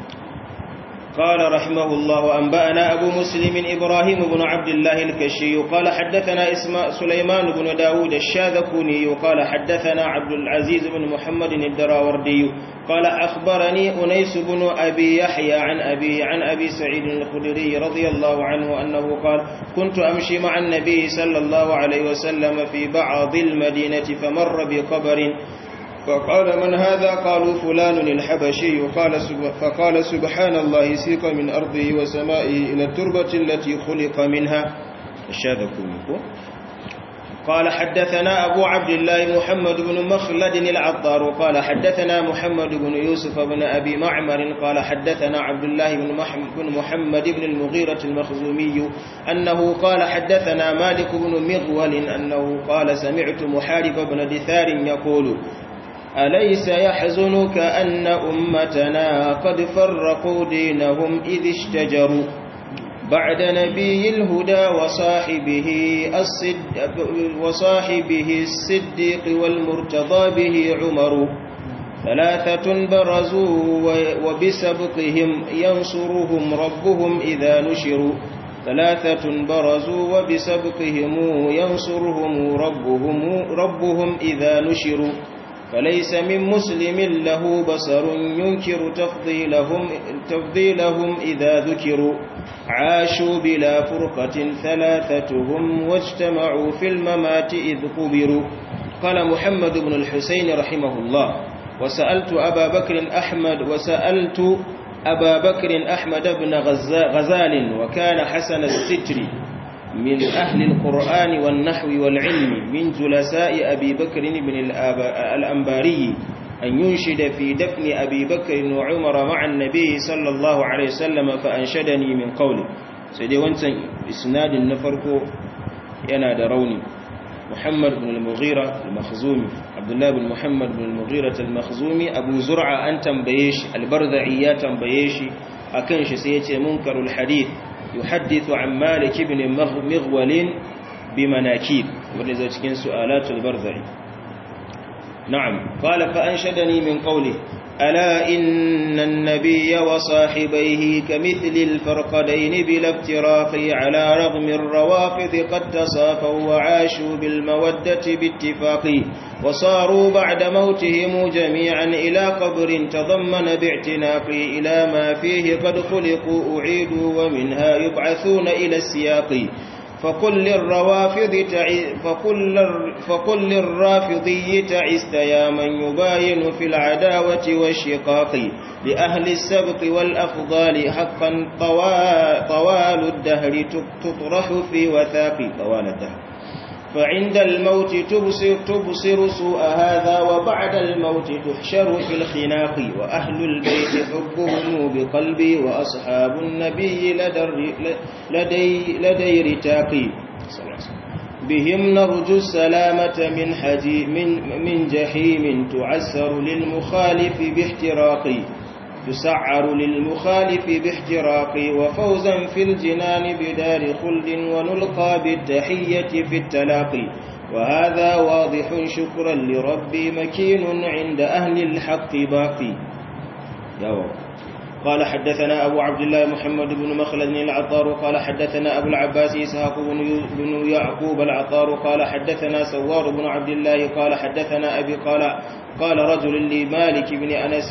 قال رحمه الله أنبأنا أبو مسلم إبراهيم بن عبد الله الكشي قال حدثنا اسم سليمان بن داود الشاذكوني قال حدثنا عبد العزيز بن محمد الدراوردي قال أخبرني أنيس بن أبي يحيى عن أبي عن أبي سعيد الخدري رضي الله عنه أنه قال كنت أمشي مع النبي صلى الله عليه وسلم في بعض المدينة فمر بقبر فقال من هذا قالوا فلان الحبشي قال فقال سبحان الله سيق من أرضه وسمائه إلى التربة التي خلق منها الشاذكوني قال حدثنا أبو عبد الله محمد بن مخلد العطار قال حدثنا محمد بن يوسف بن أبي معمر قال حدثنا عبد الله بن محمد بن المغيرة المخزومي أنه قال حدثنا مالك بن مغول أنه قال سمعت محارب بن دثار يقول أليس يحزنك أن أمتنا قد فرقوا دينهم إذ اشتجروا بعد نبي الهدى وصاحبه الصديق, وصاحبه الصديق والمرتضى به عمر ثلاثة برزوا وبسبقهم ينصرهم ربهم إذا نشروا ثلاثة برزوا وبسبقهم ينصرهم ربهم, ربهم إذا نشروا فليس من مسلم له بصر ينكر تفضيلهم, تفضيلهم إذا ذكروا عاشوا بلا فرقة ثلاثتهم واجتمعوا في الممات إذ قبروا قال محمد بن الحسين رحمه الله وسألت أبا بكر أحمد وسألت أبا بكر أحمد بن غزال وكان حسن الستر من أهل القرآن والنحو والعلم من جلساء أبي بكر بن الأنباري أن ينشد في دفن أبي بكر وعمر مع النبي صلى الله عليه وسلم فأنشدني من قوله. سيدي وانسان إسناد النفرق ينادى روني محمد بن المغيرة المخزومي عبد الله بن محمد بن المغيرة المخزومي أبو زرعة أن تنبيش البرذعية تنبيش أكنش سيتي منكر الحديث يحدث عن مالك بن مغول بمناكير ولذا تكين سؤالات البرذعي. نعم. قال فأنشدني من قوله ألا إن النبي وصاحبيه كمثل الفرقدين بلا افتراق على رغم الروافض قد تصافوا وعاشوا بالمودة باتفاق وصاروا بعد موتهم جميعا إلى قبر تضمن باعتناق إلى ما فيه قد خلقوا أعيدوا ومنها يبعثون إلى السياق فقل للروافض تعي فقل فقل للرافضي تعست يا من يباين في العداوة والشقاق لأهل السبق والأفضال حقا طوال الدهر تطرح في وثاق طوال الدهر فعند الموت تبصر, تبصر سوء هذا وبعد الموت تحشر في الخناق وأهل البيت حبهم بقلبي وأصحاب النبي لدي, لدي رتاقي بهم نرجو السلامة من, حجي من, من جحيم تعسر للمخالف باحتراقي تسعر للمخالف باحتراقي وفوزا في الجنان بدار خلد ونلقى بالتحية في التلاقي وهذا واضح شكرا لربي مكين عند أهل الحق باقي. قال حدثنا أبو عبد الله محمد بن مخلد العطار قال حدثنا أبو العباس إسحاق بن يعقوب العطار قال حدثنا سوار بن عبد الله قال حدثنا أبي قال قال رجل لمالك بن أنس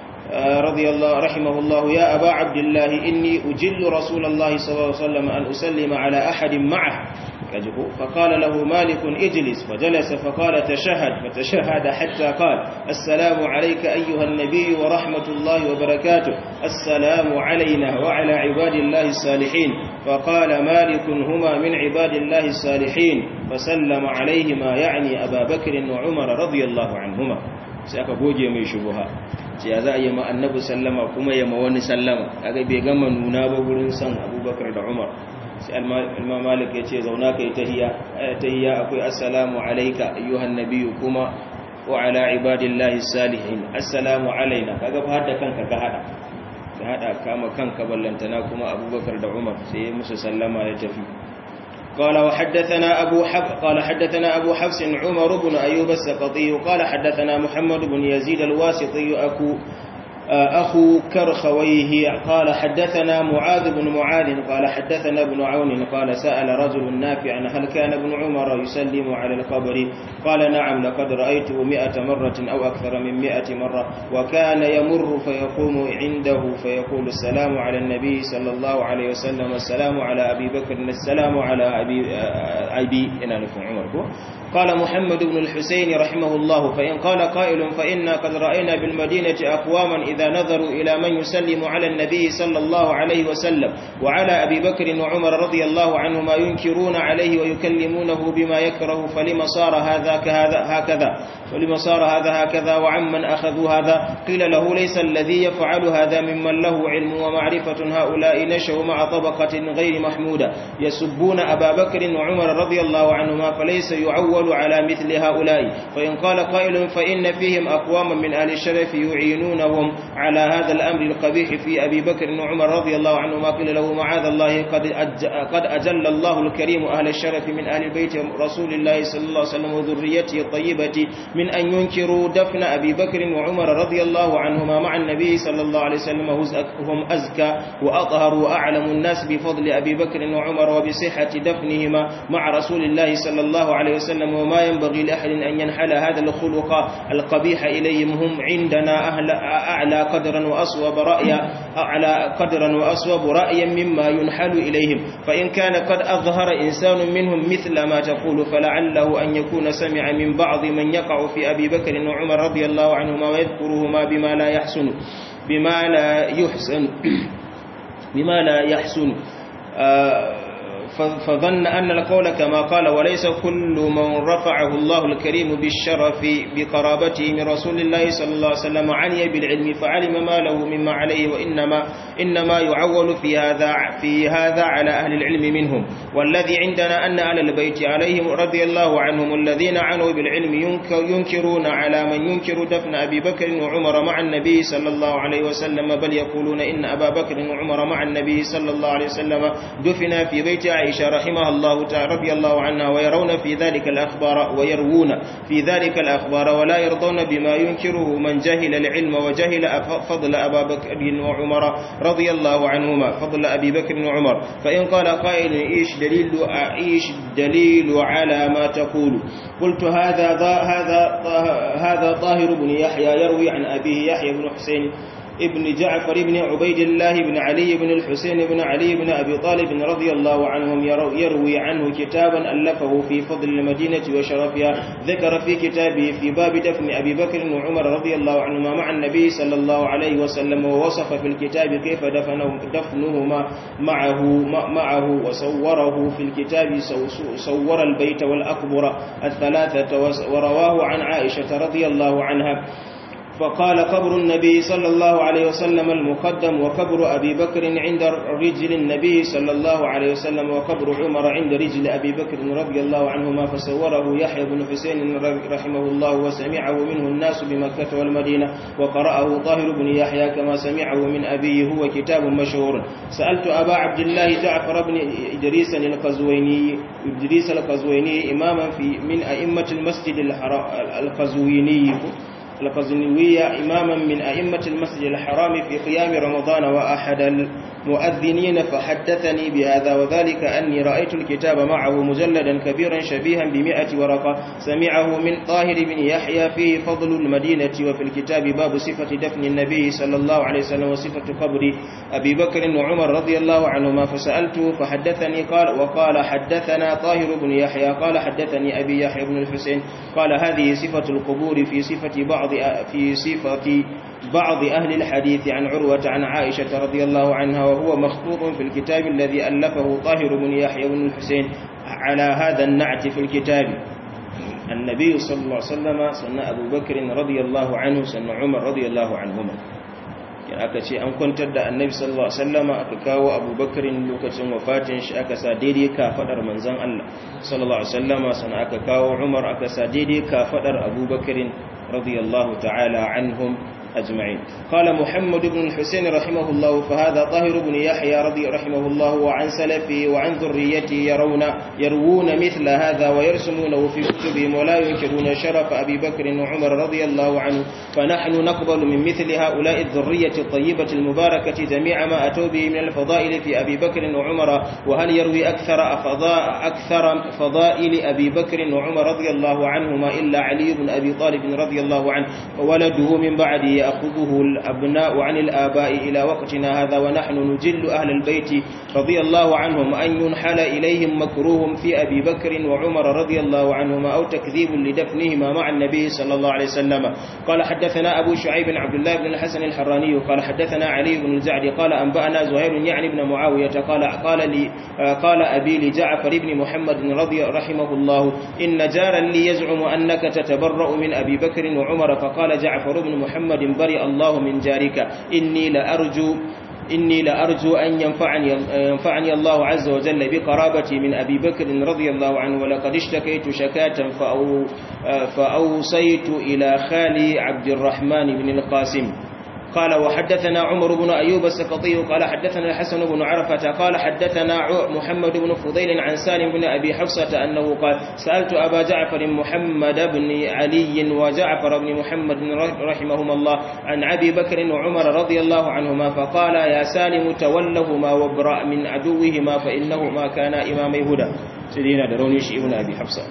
رضي الله رحمه الله يا أبا عبد الله إني أجل رسول الله صلى الله عليه وسلم أن أسلم على أحد معه فقال له مالك اجلس فجلس فقال تشهد فتشهد حتى قال السلام عليك أيها النبي ورحمة الله وبركاته السلام علينا وعلى عباد الله الصالحين فقال مالك هما من عباد الله الصالحين فسلم عليهما يعني أبا بكر وعمر رضي الله عنهما. سيأكا بوجي من شبهة ya za a yi ma annabi sallama kuma ya ma wani sallama kaga bai gama nuna ba gurin san abubakar da umar sai al-imam malik ya ce zauna kai tahiyya tahiyya akwai assalamu alayka ayyuhan nabiyyu kuma wa ala ibadillahi salihin assalamu alaina kaga fa hadda kanka ka hada ka hada kama kanka ballantana kuma abubakar da umar sai musu sallama ya tafi. قال وحدثنا أبو حفص قال حدثنا أبو حفص عمر بن أيوب السقطي قال حدثنا محمد بن يزيد الواسطي أكو أخو كرخويه قال حدثنا معاذ بن معاذ قال حدثنا ابن عون قال سأل رجل نافعا هل كان ابن عمر يسلم على القبر قال نعم لقد رأيته مئة مرة أو أكثر من مئة مرة وكان يمر فيقوم عنده فيقول السلام على النبي صلى الله عليه وسلم السلام على أبي بكر السلام على أبي أبي إن نفع عمر. قال محمد بن الحسين رحمه الله فإن قال قائل فإنا قد رأينا بالمدينة أقواما إذا نظروا إلى من يسلم على النبي صلى الله عليه وسلم وعلى أبي بكر وعمر رضي الله عنهما ينكرون عليه ويكلمونه بما يكره فلما صار هذا كهذا هكذا ولما صار هذا هكذا وعمن أخذوا هذا قيل له ليس الذي يفعل هذا ممن له علم ومعرفة هؤلاء نشأوا مع طبقة غير محمودة يسبون أبا بكر وعمر رضي الله عنهما فليس يعول على مثل هؤلاء. فإن قال قائل فإن فيهم أقواما من أهل الشرف يعينونهم على هذا الأمر القبيح في أبي بكر وعمر رضي الله عنهما قيل له معاذ الله قد قد أجل الله الكريم أهل الشرف من أهل بيت رسول الله صلى الله عليه وسلم وذريته الطيبة من أن ينكروا دفن أبي بكر وعمر رضي الله عنهما مع النبي صلى الله عليه وسلم هم أزكى وأطهر وأعلم الناس بفضل أبي بكر وعمر وبصحة دفنهما مع رسول الله صلى الله عليه وسلم وما ينبغي لأحد أن ينحل هذا الخلق القبيح إليهم هم عندنا أهل أعلى قدرا وأصوب رأيا أعلى قدرا وأصوب رأيا مما ينحل إليهم. فإن كان قد أظهر إنسان منهم مثل ما تقول فلعله أن يكون سمع من بعض من يقع في أبي بكر وعمر رضي الله عنهما ويذكرهما بما لا يحسن بما لا يحسن بما لا يحسن فظن أن القول كما قال وليس كل من رفعه الله الكريم بالشرف بقرابته من رسول الله صلى الله عليه وسلم عني بالعلم فعلم ما له مما عليه وإنما إنما يعول في هذا في هذا على أهل العلم منهم والذي عندنا أن أهل البيت عليهم رضي الله عنهم الذين عنوا بالعلم ينكرون على من ينكر دفن أبي بكر وعمر مع النبي صلى الله عليه وسلم بل يقولون إن أبا بكر وعمر مع النبي صلى الله عليه وسلم دفن في بيت عائشة رحمها الله تعالى رضي الله عنها ويرون في ذلك الأخبار ويروون في ذلك الأخبار ولا يرضون بما ينكره من جهل العلم وجهل فضل أبا بكر وعمر رضي الله عنهما فضل أبي بكر وعمر فإن قال قائل إيش دليل إيش دليل على ما تقول قلت هذا هذا هذا طاهر بن يحيى يروي عن أبيه يحيى بن حسين ابن جعفر بن عبيد الله بن علي بن الحسين بن علي بن أبي طالب رضي الله عنهم يروي عنه كتابا ألفه في فضل المدينة وشرفها ذكر في كتابه في باب دفن أبي بكر وعمر رضي الله عنهما مع النبي صلى الله عليه وسلم ووصف في الكتاب كيف دفنهما معه معه وصوره في الكتاب صور البيت والأقبر الثلاثة ورواه عن عائشة رضي الله عنها فقال قبر النبي صلى الله عليه وسلم المقدم وقبر أبي بكر عند رجل النبي صلى الله عليه وسلم وقبر عمر عند رجل أبي بكر رضي الله عنهما فصوره يحيى بن حسين رحمه الله وسمعه منه الناس بمكة والمدينة وقرأه طاهر بن يحيى كما سمعه من أبيه هو كتاب مشهور. سألت أبا عبد الله جعفر بن إدريس القزويني إدريس القزويني إماما في من أئمة المسجد القزويني القزوينية إماما من أئمة المسجد الحرام في قيام رمضان وأحد المؤذنين فحدثني بهذا وذلك أني رأيت الكتاب معه مجلدا كبيرا شبيها بمئة ورقة سمعه من طاهر بن يحيى فيه فضل المدينة وفي الكتاب باب صفة دفن النبي صلى الله عليه وسلم وصفة قبر أبي بكر وعمر رضي الله عنهما فسألته فحدثني قال وقال حدثنا طاهر بن يحيى قال حدثني أبي يحيى بن الحسين قال هذه صفة القبور في صفة بعض في صفة بعض أهل الحديث عن عروة عن عائشة رضي الله عنها وهو مخطوط في الكتاب الذي ألفه طاهر بن يحيى بن الحسين على هذا النعت في الكتاب. النبي صلى الله عليه وسلم سنة أبو بكر رضي الله عنه سنة عمر رضي الله عنهما aka ce an kwantar da annabi sallallahu alaihi wasallam aka kawo abubakar lokacin wafatin shi aka sa daidai kafadar manzon Allah sallallahu alaihi wasallam sannan aka kawo umar aka sa daidai kafadar abubakar radiyallahu ta'ala anhum أجمعين. قال محمد بن الحسين رحمه الله فهذا طاهر بن يحيى رضي رحمه الله وعن سلفه وعن ذريته يرون يروون مثل هذا ويرسمونه في كتبهم ولا ينكرون شرف أبي بكر وعمر رضي الله عنه فنحن نقبل من مثل هؤلاء الذرية الطيبة المباركة جميع ما أتوا به من الفضائل في أبي بكر وعمر وهل يروي أكثر فضاء أكثر فضائل أبي بكر وعمر رضي الله عنهما إلا علي بن أبي طالب رضي الله عنه وولده من بعده يأخذه الأبناء عن الآباء إلى وقتنا هذا ونحن نجل أهل البيت رضي الله عنهم أن ينحل إليهم مكروه في أبي بكر وعمر رضي الله عنهما أو تكذيب لدفنهما مع النبي صلى الله عليه وسلم. قال حدثنا أبو شعيب عبد الله بن الحسن الحراني قال حدثنا علي بن الجعد قال أنبأنا زهير يعني بن معاوية قال قال لي قال أبي لجعفر بن محمد رضي رحمه الله إن جارا لي يزعم أنك تتبرأ من أبي بكر وعمر فقال جعفر بن محمد برئ الله من جارك إني لأرجو إني لأرجو أن ينفعني, ينفعني الله عز وجل بقرابتي من أبي بكر رضي الله عنه ولقد اشتكيت شكاة فأو فأوصيت إلى خالي عبد الرحمن بن القاسم. قال وحدثنا عمر بن أيوب السقطي قال حدثنا الحسن بن عرفة قال حدثنا محمد بن فضيل عن سالم بن أبي حفصة أنه قال سألت أبا جعفر محمد بن علي وجعفر بن محمد رحمهما الله عن أبي بكر وعمر رضي الله عنهما فقال يا سالم تولهما وابرأ من عدوهما فإنهما كانا إمامي هدى. سيدنا درونيش ابن أبي حفصة.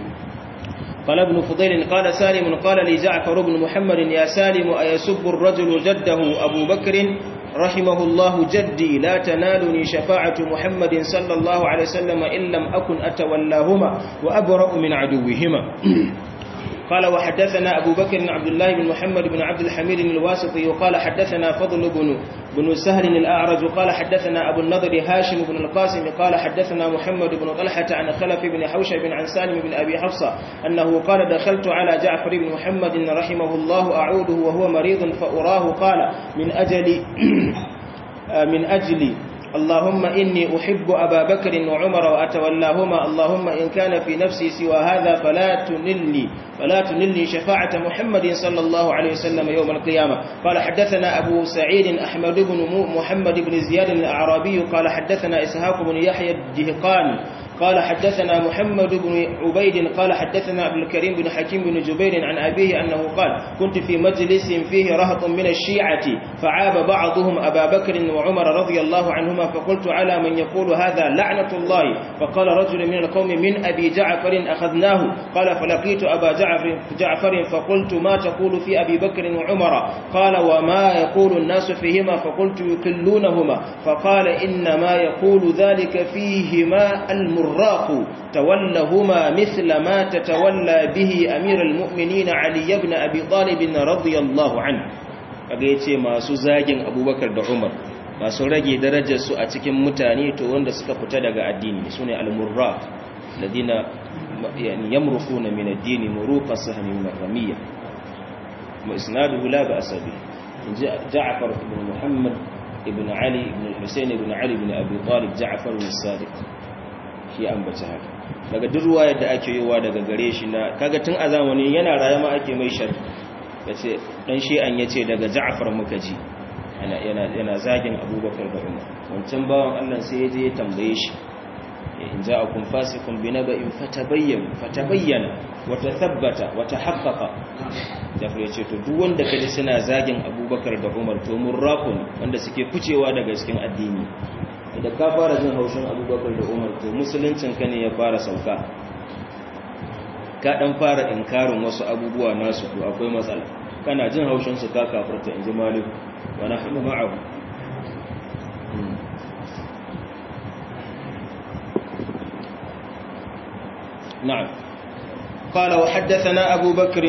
قال ابن فضيل قال سالم قال لي جعفر بن محمد يا سالم أيسب الرجل جده أبو بكر رحمه الله جدي لا تنالني شفاعة محمد صلى الله عليه وسلم إن لم أكن أتولاهما وأبرأ من عدوهما. قال وحدثنا أبو بكر عبد الله بن محمد بن عبد الحميد الواسطي قال حدثنا فضل بن بن سهل الأعرج قال حدثنا أبو النضر هاشم بن القاسم قال حدثنا محمد بن طلحة عن خلف بن حوشب عن سالم بن أبي حفصة أنه قال دخلت على جعفر بن محمد رحمه الله أعوده وهو مريض فأراه قال من أجل من أجل اللهم إني أحب أبا بكر وعمر وأتولاهما اللهم إن كان في نفسي سوى هذا فلا تنلني فلا تنلني شفاعة محمد صلى الله عليه وسلم يوم القيامة قال حدثنا أبو سعيد أحمد بن محمد بن زياد الأعرابي قال حدثنا إسحاق بن يحيى الدهقاني قال حدثنا محمد بن عبيد قال حدثنا عبد الكريم بن حكيم بن جبير عن أبيه أنه قال كنت في مجلس فيه رهط من الشيعة فعاب بعضهم أبا بكر وعمر رضي الله عنهما فقلت على من يقول هذا لعنة الله فقال رجل من القوم من أبي جعفر أخذناه قال فلقيت أبا جعفر, جعفر فقلت ما تقول في أبي بكر وعمر قال وما يقول الناس فيهما فقلت يقلونهما فقال إنما يقول ذلك فيهما المر الراق تولهما مثل ما تتولى به أمير المؤمنين علي بن أبي طالب رضي الله عنه kaga yace masu zagin Abubakar da Umar masu rage darajar su a cikin mutane to wanda suka fita daga addini sune al-murraq ladina yani yamruquna min ad-din muruqa sahmi min ar-ramiyya wa isnaduhu la ba'sa bihi Ja'far ibn Muhammad ibn Ali ibn al-Husayn ibn Ali ibn Abi Talib Ja'far as-Sadiq shi ambaci haka daga duk ruwayar da ake yiwa daga gare shi na kaga tun a zamani yana rayuwa ake mai shar yace dan shi an yace daga Ja'far muka ji yana yana yana zagin Abubakar da Umar wancan bawan Allah sai yaje ya tambaye shi in ja'akum fasiqun binaba'in fatabayyan fatabayyana wa tathabbata wa tahaqqaqa Ja'far yace to duk wanda kaje suna zagin Abubakar da Umar to murraqun wanda suke ficewa daga cikin addini da ka fara jin haushin Abubakar da Umar to musuluncin ka ne ya fara sauka ka dan fara inkarin wasu abubuwa nasu to akwai matsala kana jin haushin su ka kafirta inji Malik wa nahnu ma'ahu na'am qala wa haddathana Abu Bakr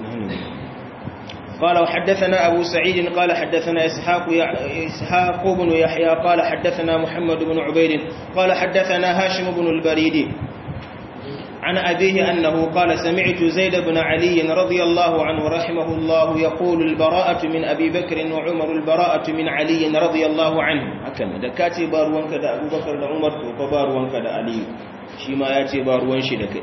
قال وحدثنا أبو سعيد قال حدثنا إسحاق إسحاق بن يحيى قال حدثنا محمد بن عبيد قال حدثنا هاشم بن البريد عن أبيه أنه قال سمعت زيد بن علي رضي الله عنه رحمه الله يقول البراءة من أبي بكر وعمر البراءة من علي رضي الله عنه أكمل دكاتي باروان كذا أبو بكر وعمر وباروان كذا علي شما ياتي باروان شدك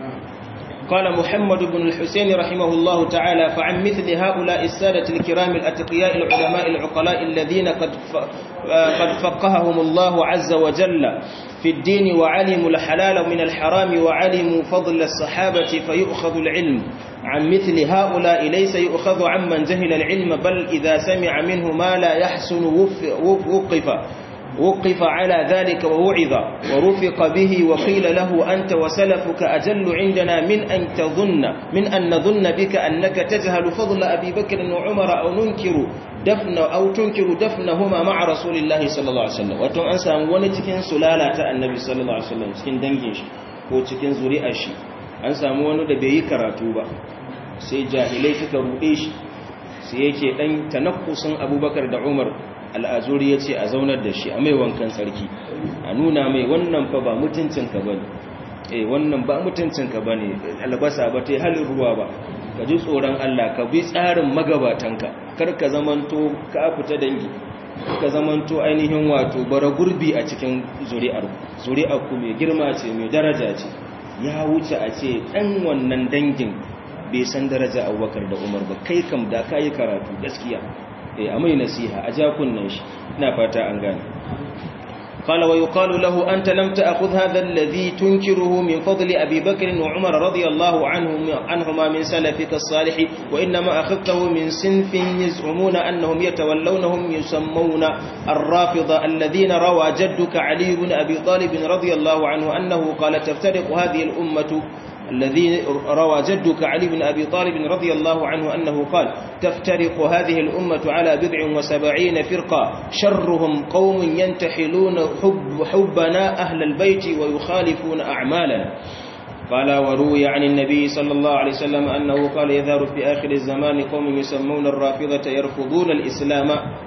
قال محمد بن الحسين رحمه الله تعالى فعن مثل هؤلاء السادة الكرام الأتقياء العلماء العقلاء الذين قد قد فقههم الله عز وجل في الدين وعلموا الحلال من الحرام وعلموا فضل الصحابة فيؤخذ العلم عن مثل هؤلاء ليس يؤخذ عمن جهل العلم بل إذا سمع منه ما لا يحسن وقف وقف على ذلك ووعظ ورفق به وقيل له أنت وسلفك أجل عندنا من أن تظن من أن نظن بك أنك تجهل فضل أبي بكر وعمر أو ننكر دفن أو تنكر دفنهما مع رسول الله صلى الله عليه وسلم وتن أنسى ونتكن سلالة النبي صلى الله عليه وسلم cikin dangin shi ko cikin zuri'ar shi an samu wani da bai yi karatu ba sai jahilai suka ruɗe shi sai yake dan tanakkusin Abubakar da Umar al'azuri ya ce a zaunar da shi a mai wankan tsarki a nuna mai wannan fa ba mutuncinka ba ne eh wannan ba mutuncinka ba ne albasa ba ta yi halin ruwa ba ka ji tsoron Allah ka bi tsarin magabatanka kar ka zamanto ka fita dangi ka zamanto ainihin wato bara gurbi a cikin zuri'ar zuri'ar ku mai girma ce mai daraja ce ya wuce a ce dan wannan dangin bai san daraja Abubakar da Umar ba kai kam da kai karatu gaskiya eh amai nasiha a jakunnan shi ina fata an gane qala wa yuqalu lahu anta lam ta'khudh hadha alladhi tunkiruhu min fadli abi bakr wa umar radiyallahu anhum anhuma min salafika as-salih wa inma akhadtahu min sinfin yaz'umuna annahum yatawallawnahum yusammuna ar-rafida alladhina rawa jadduka ali ibn abi talib radiyallahu anhu annahu qala taftariqu hadhihi al-ummah الذي روى جدك علي بن أبي طالب رضي الله عنه أنه قال تفترق هذه الأمة على بضع وسبعين فرقة شرهم قوم ينتحلون حب حبنا أهل البيت ويخالفون أعمالنا قال وروي عن النبي صلى الله عليه وسلم أنه قال يظهر في آخر الزمان قوم يسمون الرافضة يرفضون الإسلام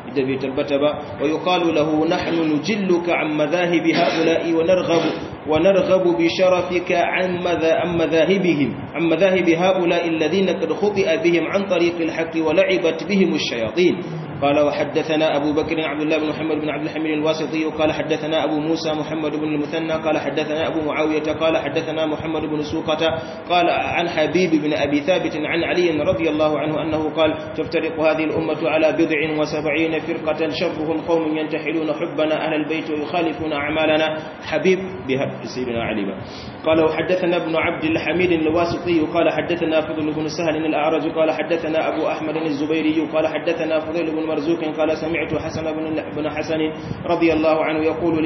ويقال له نحن نجلك عن مذاهب هؤلاء ونرغب ونرغب بشرفك عن مذاهبهم عن مذاهب هؤلاء الذين قد خطئ بهم عن طريق الحق ولعبت بهم الشياطين. قال وحدثنا أبو بكر عبد الله بن محمد بن عبد الحميد الواسطي قال حدثنا أبو موسى محمد بن المثنى قال حدثنا أبو معاوية قال حدثنا محمد بن سوقة قال عن حبيب بن أبي ثابت عن علي رضي الله عنه أنه قال تفترق هذه الأمة على بضع وسبعين فرقة شرهم قوم ينتحلون حبنا أهل البيت ويخالفون أعمالنا. حبيب بها سيدنا علي. قال وحدثنا ابن عبد الحميد الواسطي قال حدثنا فضل بن سهل الأعرج قال حدثنا أبو أحمد الزبيري قال حدثنا فضيل بن مرزوق قال سمعت حسن بن حسن رضي الله عنه يقول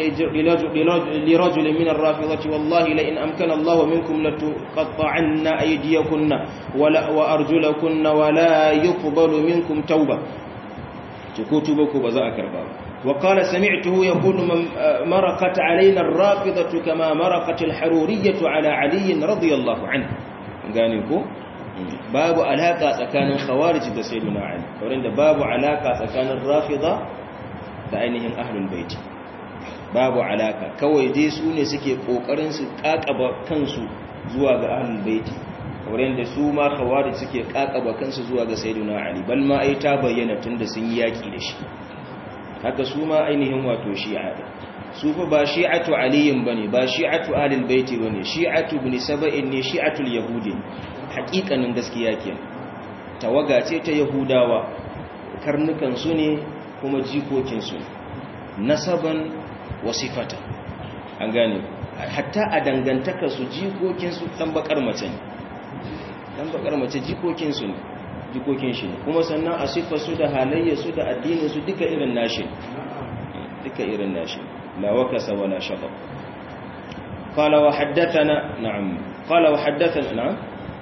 لرجل من الرافضة والله لئن أمكن الله منكم لتقطعن أيديكن وأرجلكن ولا يقبل منكم توبة تكتبك بزاء كربا. وقال سمعته يقول مرقت علينا الرافضة كما مرقت الحرورية على علي رضي الله عنه. قانيكو babu alaka tsakanin khawarij da sayyidina ali wurin da babu alaka tsakanin rafida da ainihin ahlul bait babu alaka kawai dai su ne suke kokarin su kakaba kansu zuwa ga ahlul bait wurin da su ma khawarij suke kakaba kansu zuwa ga sayyidina ali bal ma ai ta bayyana tunda sun yi yaki da shi haka su ma ainihin wato shi'a su fa ba shi'atu aliyin bane ba shi'atu ahlul bait bane shi'atu ibn saba'in ne shi'atul yahudi hakikanin gaskiya ke tawaga ce ta yahudawa karnukan su ne kuma jikokin su nasaban wasifata an gane hatta a dangantaka su jikokin su dan bakar mace ne dan bakar mace jikokin su ne jikokin shi kuma sannan a sifar su da halayya su da addinin su duka irin nashi duka irin nashi la wakasa wala shaqaq qala wa haddathana na'am qala wa haddathana na'am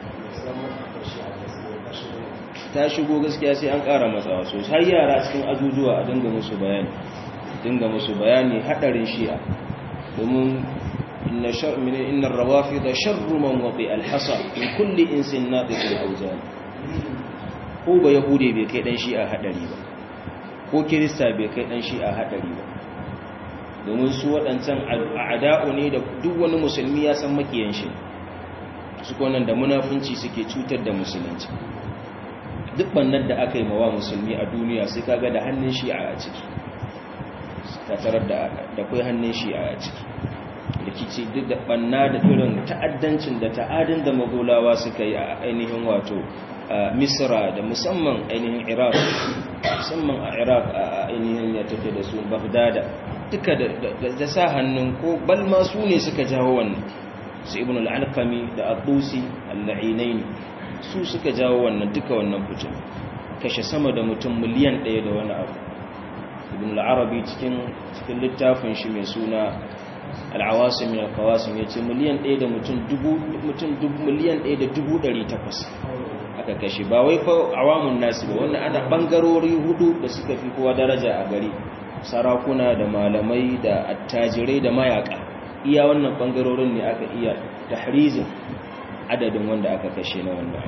ta shigo gaskiya sai an ƙara matsawa sosai har yara cikin ajujuwa a dinga musu bayani dinga musu bayani hadarin shi'a domin inna shar min inna ar-rawafid sharru man wadi al-hasa min kulli insin naqis al-awzan ko ba yahude bai kai dan shi'a hadari ba ko kirista bai kai dan shi'a hadari ba domin su wadancan a'da'u ne da duk wani musulmi ya san makiyan shi su konan da munafunci suke cutar da musulunci duk bannan da aka yi mawa musulmi a duniya sai kaga da hannun shi'a a ciki ka tarar da da kai hannun shi'a a ciki rikici duk da banna da irin ta'addancin da ta'adin da magolawa suka yi a ainihin wato misra da musamman ainihin iraq musamman a iraq a ainihin ya take da su baghdada duka da sa hannun ko balma su ne suka jawo wannan su ibn al-alqami da al-tusi al-la'inaini su suka jawo wannan duka wannan fitin kashe sama da mutum miliyan ɗaya da wani abu ibn al-arabi cikin cikin littafin shi mai suna al-awasim min al-qawasim yace miliyan ɗaya da mutum dubu mutum dubu miliyan ɗaya da dubu ɗari takwas aka kashe ba wai fa awamun nasi ba wannan ana bangarori hudu da suka fi kowa daraja a gari sarakuna da malamai da attajirai da mayaka iya wannan bangarorin ne aka iya tahrizin adadin wanda aka kashe na wannan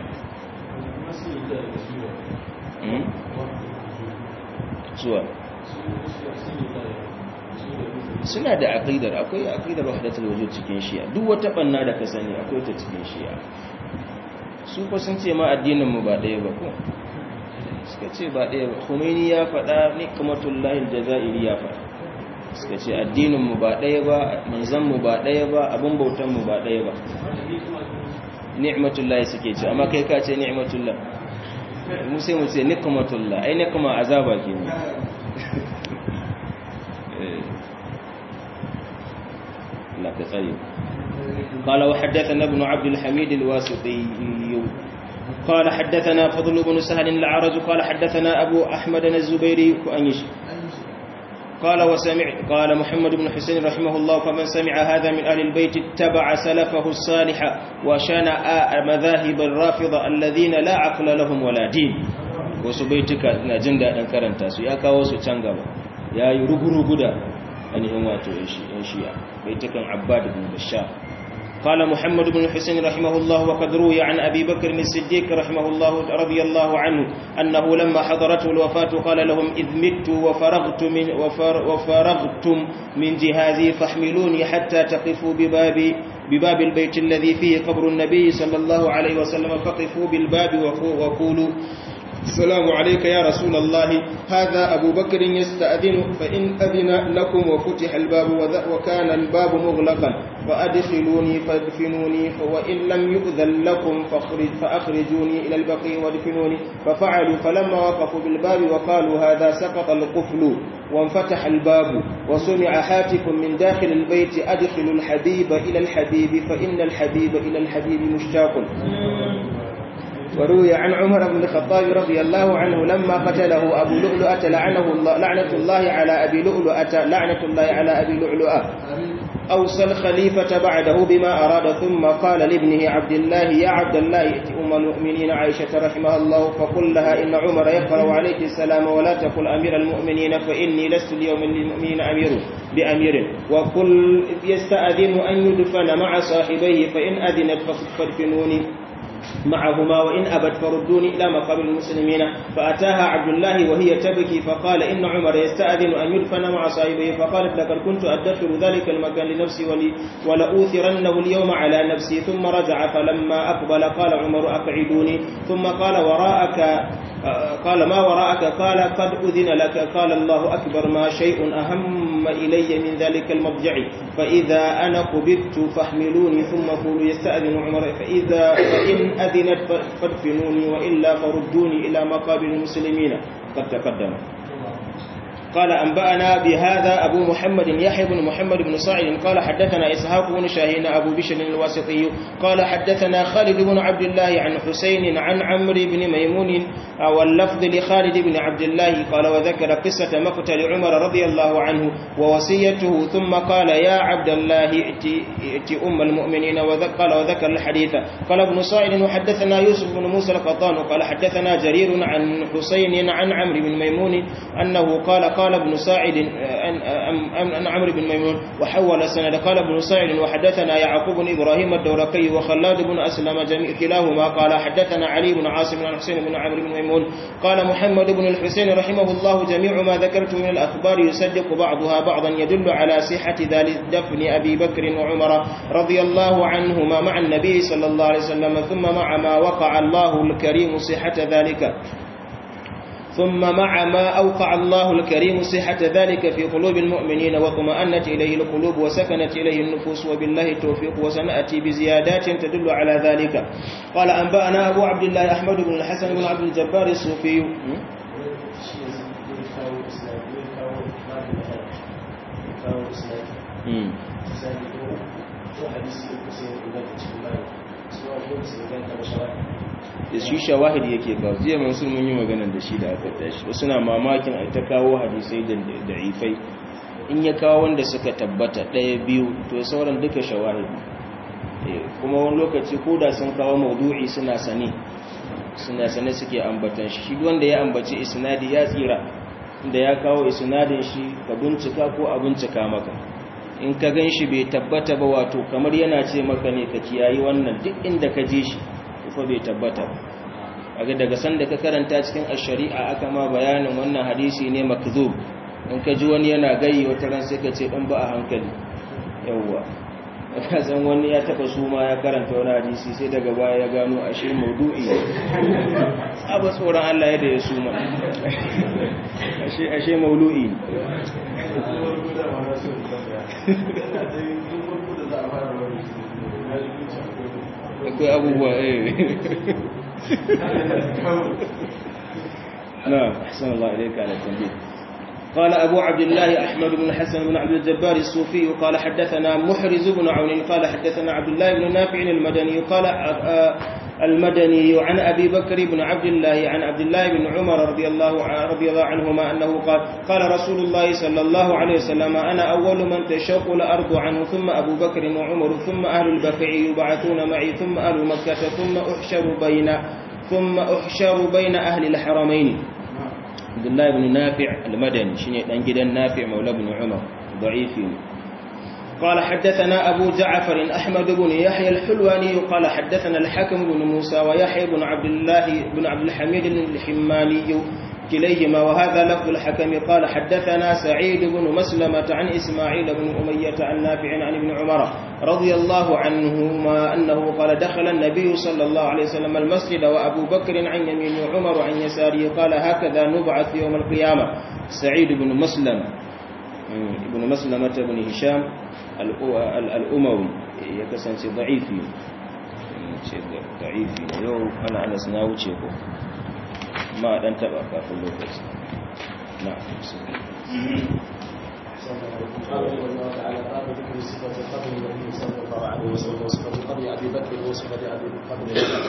suwa suna da aqidar akwai aqidar wahdatul wujud cikin shi'a duk wata banna da ka sani akwai ta cikin shi'a su ko sun ce ma addinin mu ba daya ba ko suka ce ba daya ba Khomeini ya faɗa nikmatullahi aljazairi ya faɗa suka ce addinin mu ba daya ba manzon mu ba daya ba abun bautan mu ba daya ba ni'matullahi suke ce amma kai ka ce ni'matullah mu sai mu ce nikmatullah ai nikma azaba kenan لا تسأل قال وحدثنا ابن عبد الحميد الواسطي قال حدثنا فضل بن سهل العرج قال حدثنا أبو أحمد الزبيري قال وسمع قال محمد بن حسين رحمه الله فمن سمع هذا من أهل البيت اتبع سلفه الصالح وشنأ مذاهب الرافضة الذين لا عقل لهم ولا دين وسبيتك نجند أن كرنتا سيأكا وسوچانغا يا يرغرغدا ainihin wato yan shi'a bai takan abbad ibn bashar قال محمد بن الحسين رحمه الله وقد روي عن أبي بكر الصديق رحمه الله رضي الله عنه أنه لما حضرته الوفاة قال لهم إذ مت وفرغت من وفر وفرغتم من جهازي فاحملوني حتى تقفوا بباب بباب البيت الذي فيه قبر النبي صلى الله عليه وسلم فقفوا بالباب وقولوا السلام عليك يا رسول الله هذا أبو بكر يستأذن فإن أذن لكم وفتح الباب وكان الباب مغلقا فأدخلوني فادفنوني وإن لم يؤذن لكم فأخرجوني إلى البقيع وادفنوني ففعلوا فلما وقفوا بالباب وقالوا هذا سقط القفل وانفتح الباب وسمع هاتف من داخل البيت أدخلوا الحبيب إلى الحبيب فإن الحبيب إلى الحبيب مشتاق. وروي عن عمر بن الخطاب رضي الله عنه لما قتله أبو لؤلؤة لعنه الله لعنة الله على أبي لؤلؤة لعنة الله على أبي لؤلؤة أوصى الخليفة بعده بما أراد ثم قال لابنه عبد الله يا عبد الله ائت أم المؤمنين عائشة رحمها الله فقل لها إن عمر يقرأ عليك السلام ولا تقل أمير المؤمنين فإني لست اليوم للمؤمنين أمير بأمير وقل يستأذن أن يدفن مع صاحبيه فإن أذنت فادفنوني معهما وإن أبت فردوني إلى مقابر المسلمين فأتاها عبد الله وهي تبكي فقال إن عمر يستأذن أن يدفن مع صاحبه فقالت لقد كنت أدخر ذلك المكان لنفسي ولي ولأوثرنه اليوم على نفسي ثم رجع فلما أقبل قال عمر أقعدوني ثم قال وراءك قال ما وراءك قال قد أذن لك قال الله أكبر ما شيء أهم إلي من ذلك المضجع فإذا أنا قبضت فاحملوني ثم قولوا يستأذن عمر فإذا فإن أذنت فادفنوني وإلا فردوني إلى مقابر المسلمين قد تقدم. قال أنبأنا بهذا أبو محمد يحيى بن محمد بن صاعد قال حدثنا إسحاق بن شاهين أبو بشر الواسطي قال حدثنا خالد بن عبد الله عن حسين عن عمرو بن ميمون واللفظ لخالد بن عبد الله قال وذكر قصة مقتل عمر رضي الله عنه ووصيته ثم قال يا عبد الله ائت أم المؤمنين وذكر وذكر الحديث. قال ابن صاعد وحدثنا يوسف بن موسى القطان قال حدثنا جرير عن حسين عن عمرو بن ميمون أنه قال قال ابن ساعد عن عمرو بن ميمون وحول السند قال ابن ساعد وحدثنا يعقوب بن إبراهيم الدورقي وخلاد بن أسلم جميع كلاهما قال حدثنا علي بن عاصم عن حسين بن عمرو بن ميمون قال محمد بن الحسين رحمه الله جميع ما ذكرت من الأخبار يصدق بعضها بعضا يدل على صحة ذلك دفن أبي بكر وعمر رضي الله عنهما مع النبي صلى الله عليه وسلم ثم مع ما وقع الله الكريم صحة ذلك ثم مع ما أوقع الله الكريم صحة ذلك في قلوب المؤمنين وطمأنت إليه القلوب وسكنت إليه النفوس وبالله التوفيق وسنأتي بزيادات تدل على ذلك. قال أنبأنا أبو عبد الله أحمد بن الحسن بن عبد الجبار الصوفي da shi shawahidi yake kawo jiya mansur mun yi magana da shi da aka tashi wasu na mamakin a ta kawo hadisai da da'ifai in ya kawo wanda suka tabbata ɗaya biyu to sauran duka shawahidi kuma wani lokaci ko da sun kawo maudu'i suna sane suna sane suke ambatan shi shi wanda ya ambaci isnadi ya tsira inda ya kawo isnadin shi ka bincika ko a bincika maka in ka gan shi bai tabbata ba wato kamar yana ce maka ne ka kiyayi wannan duk inda ka je shi ko bai tabbata aga daga sanda ka karanta cikin ash-shari'a aka ma bayanin wannan hadisi ne makzub in ka ji wani yana gayi wata ran sai ka ce dan ba a hankali yawa ka san wani ya taba suma ya karanta wani hadisi sai daga baya ya gano ashe maudu'i aba tsoron Allah yadda ya suma ashe ashe maudu'i akwai abubuwa eh نعم أحسن الله إليك على التنبيه. قال أبو عبد الله أحمد بن حسن بن عبد الجبار الصوفي قال حدثنا محرز بن عون قال حدثنا عبد الله بن نافع المدني قال المدني عن أبي بكر بن عبد الله عن عبد الله بن عمر رضي الله رضي الله عنهما أنه قال قال رسول الله صلى الله عليه وسلم أنا أول من تشق الأرض عنه ثم أبو بكر وعمر ثم أهل البقيع يبعثون معي ثم أهل مكة ثم أحشر بين ثم أحشر بين أهل الحرمين. عبد الله بن نافع المدني شنو دان جدان نافع مولى بن عمر ضعيف قال حدثنا أبو جعفر أحمد بن يحيى الحلواني قال حدثنا الحكم بن موسى ويحيى بن عبد الله بن عبد الحميد الحماني كليهما وهذا لفظ الحكم قال حدثنا سعيد بن مسلمة عن إسماعيل بن أمية عن نافع عن ابن عمر رضي الله عنهما أنه قال دخل النبي صلى الله عليه وسلم المسجد وأبو بكر عن يمين وعمر عن يساره قال هكذا نبعث يوم القيامة. سعيد بن مسلم بن مسلمة بن هشام الأموي يكسن ضعيفي ضعيفي يو أنا أنا سناوتشيكو ما دان تبا kafin lokaci na'am قال الله تعالى باب ذكر صفة قبر النبي صلى الله عليه وسلم وصفة قبر أبي بكر وصفة أبي قبر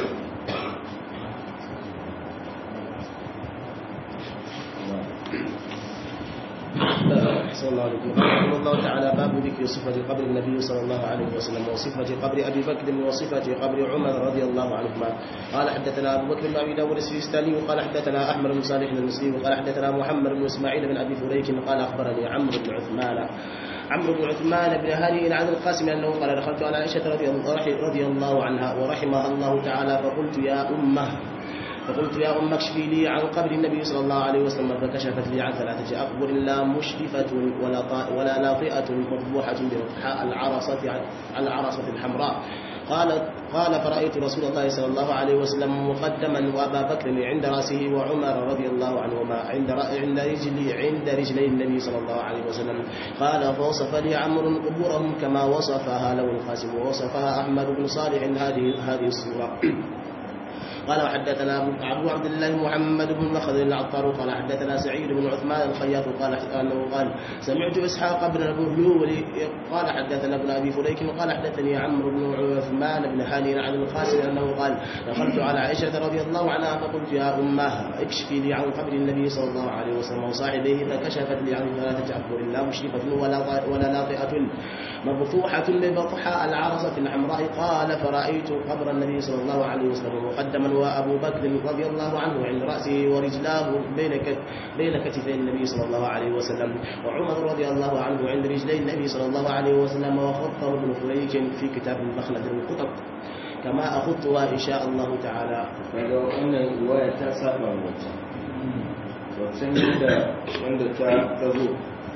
صلى الله عليه وسلم. قال الله تعالى باب ذكر صفة قبر النبي صلى الله عليه وسلم وصفة قبر أبي بكر وصفة قبر عمر رضي الله عنهما. قال حدثنا أبو بكر بن أبي داود السجستاني وقال حدثنا أحمد بن صالح المصري وقال حدثنا محمد بن إسماعيل بن أبي فليك قال أخبرني عمرو بن عثمان عمرو بن عثمان بن هاني عن القاسم أنه قال دخلت على عائشة رضي الله عنها ورحمها الله تعالى فقلت يا أمه فقلت يا أم اكشفي لي عن قبر النبي صلى الله عليه وسلم فكشفت لي عن ثلاثة أقبر لا مشرفة ولا ولا لاطئة مطبوحة برفحاء العرصة العرصة الحمراء. قال قال فرأيت رسول الله صلى الله عليه وسلم مقدما وأبا بكر عند رأسه وعمر رضي الله عنهما عند عند رجلي عند رجلي النبي صلى الله عليه وسلم. قال فوصف لي عمرو قبورهم كما وصفها له القاسم ووصفها أحمد بن صالح هذه هذه الصورة. قال وحدثنا أبو عبد الله محمد بن مخزن العطار قال حدثنا سعيد بن عثمان الخياط قال أنه قال سمعت إسحاق بن البهلول قال حدثنا ابن أبي فليك قال حدثني عمرو بن عثمان بن هاني عن القاسم أنه قال دخلت على عائشة رضي الله عنها فقلت يا أمها اكشفي لي عن قبر النبي صلى الله عليه وسلم وصاحبيه فكشفت لي عن ثلاثة أقبر لا مشرفة ولا ولا لاطئة مبطوحة ببطحاء العرصة الحمراء. قال فرأيت قبر النبي صلى الله عليه وسلم مقدما وأبو بكر رضي الله عنه عند رأسه ورجلاه بين بين كتفي النبي صلى الله عليه وسلم وعمر رضي الله عنه عند رجلي النبي صلى الله عليه وسلم وخطه ابن فليك في كتاب المخلد القطب كما أخطها إن شاء الله تعالى. فلو أن الرواية تسابع الوجه وسنجد عند تزور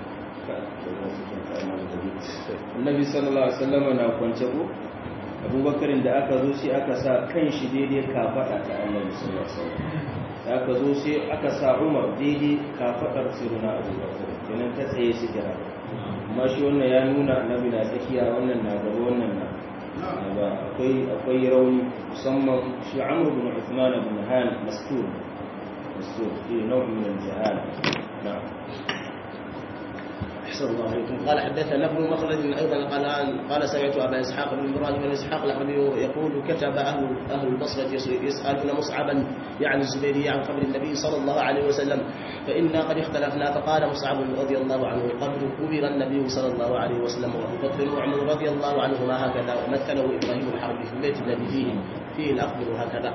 النبي صلى الله عليه وسلم na kwance ko abubakarin da aka zo sai aka sa kan shi daidai kafada ta annabi sallallahu alaihi wasallam aka zo sai aka sa umar daidai kafadar siruna abubakar kenan ta tsaye shi kira amma shi wannan ya nuna annabi na tsakiya wannan na gaba wannan na ba akwai akwai rauni musamman shi amr ibn uthman ibn han mastur mastur fi nau'i min al-jahal na'am. أحسن الله عليكم. قال حدثنا ابن مخلد أيضا قال قال سمعت أبا إسحاق بن إبراهيم بن إسحاق الحربي يقول كتب أهل أهل البصرة يسألون مصعبا يعني الزبيري عن قبر النبي صلى الله عليه وسلم فإنا قد اختلفنا. فقال مصعب رضي الله عنه قبر قبر النبي صلى الله عليه وسلم وأبو بكر وعمر رضي الله عنهما هكذا ومثله إبراهيم الحربي في البيت الذي فيه فيه الأقبر هكذا.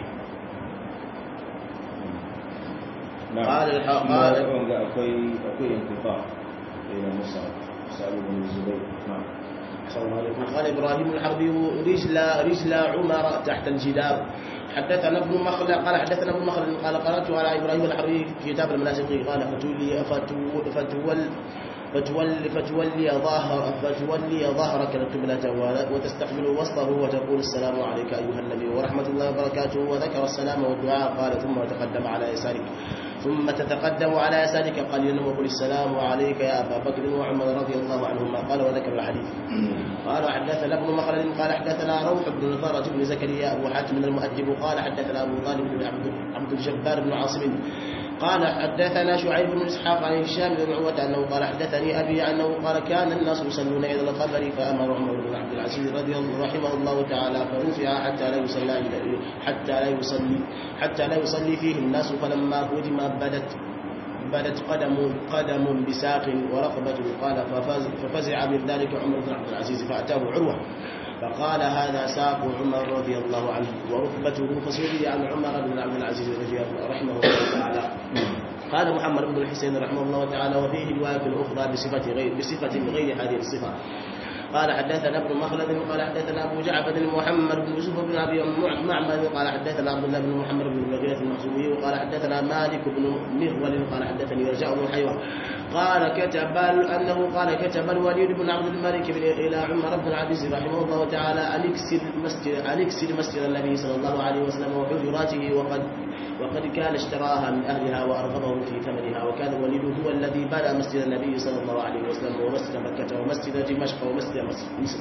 نعم. قال قال أكوي أكوي انقطاع إلى مصعب مصعب بن الزبير. نعم. قال إبراهيم الحربي رجل رجل عمر تحت الجدار. حدثنا ابن مخلد قال حدثنا ابن مخلد قال قرأت على إبراهيم الحربي في كتاب المناسك قال فتولي فتول فتول فتولي فتولي ظهر فتولي ظهرك القبلة وتستقبل وسطه وتقول السلام عليك أيها النبي ورحمة الله وبركاته وذكر السلام والدعاء. قال ثم تقدم على يسارك ثم تتقدم على يسارك قليلا وقل السلام عليك يا أبا بكر وعمر رضي الله عنهما. قال وذكر الحديث. قال حدثنا ابن مخلد قال حدثنا روح بن الفرج بن زكريا أبو حاتم المؤدب قال حدثنا أبو طالب بن عبد الجبار بن عاصم قال حدثنا شعيب بن إسحاق عن هشام بن عروة أنه قال حدثني أبي أنه قال كان الناس يصلون إلى القبر فأمر عمر بن عبد العزيز رضي الله رحمه الله تعالى فرفع حتى لا يصلي حتى لا يصلي حتى لا يصلي فيه الناس فلما هدم بدت بدت قدم قدم بساق ورقبة. قال ففزع من ذلك عمر بن عبد العزيز فأتاه عروة فقال هذا ساق عمر رضي الله عنه وركبته فسئل عن عمر بن عبد العزيز رحمه الله تعالى. قال محمد بن الحسين رحمه الله تعالى وفيه رواية أخرى بصفة غير بصفة غير هذه الصفة. قال حدثنا ابن مخلد قال حدثنا أبو جعفر محمد بن يوسف بن أبي معمر قال حدثنا عبد الله بن محمد بن المغيرة المخزومي وقال حدثنا مالك بن مغول قال حدثني رجاء بن حيوة قال كتب أنه قال كتب الوليد بن عبد الملك إلى عمر بن العزيز رحمه الله تعالى أن يكسر مسجد أن يكسر مسجد النبي صلى الله عليه وسلم وحجراته وقد وقد كان اشتراها من أهلها وأرغبهم في ثمنها وكان الوليد هو الذي بنى مسجد النبي صلى الله عليه وسلم ومسجد مكة ومسجد دمشق ومسجد مصر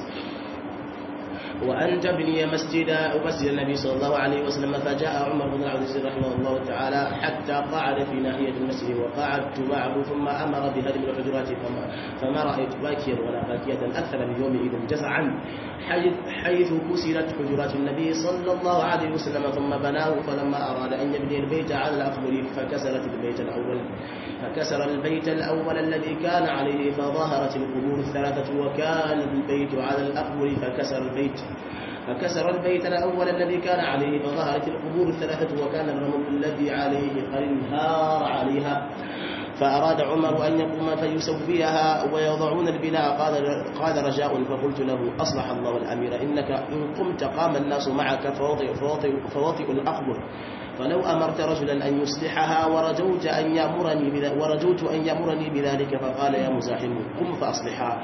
وأن تبني مسجد مسجد النبي صلى الله عليه وسلم فجاء عمر بن العزيز رحمه الله تعالى حتى قعد في ناحية المسجد وقعدت معه ثم أمر بهدم الحجرات فما, فما رأيت باكيا ولا باكية أكثر من يومئذ جزعا حيث, حيث كسرت حجرات النبي صلى الله عليه وسلم ثم بناه فلما أراد أن يبني البيت على الأقبر فكسرت البيت الأول فكسر البيت الأول الذي كان عليه فظهرت القبور الثلاثة وكان البيت على الأقبر فكسر البيت فكسر البيت الأول الذي كان عليه فظهرت القبور الثلاثة وكان الرمل الذي عليه قد انهار عليها فأراد عمر أن يقوم فيسويها ويضعون البناء قال, قال رجاء فقلت له أصلح الله الأمير إنك إن قمت قام الناس معك فوطئ, فوطئ, فوطئ الأقبر فلو أمرت رجلا أن يصلحها ورجوت أن يأمرني ورجوت أن يأمرني بذلك فقال يا مزاحم قم فأصلحها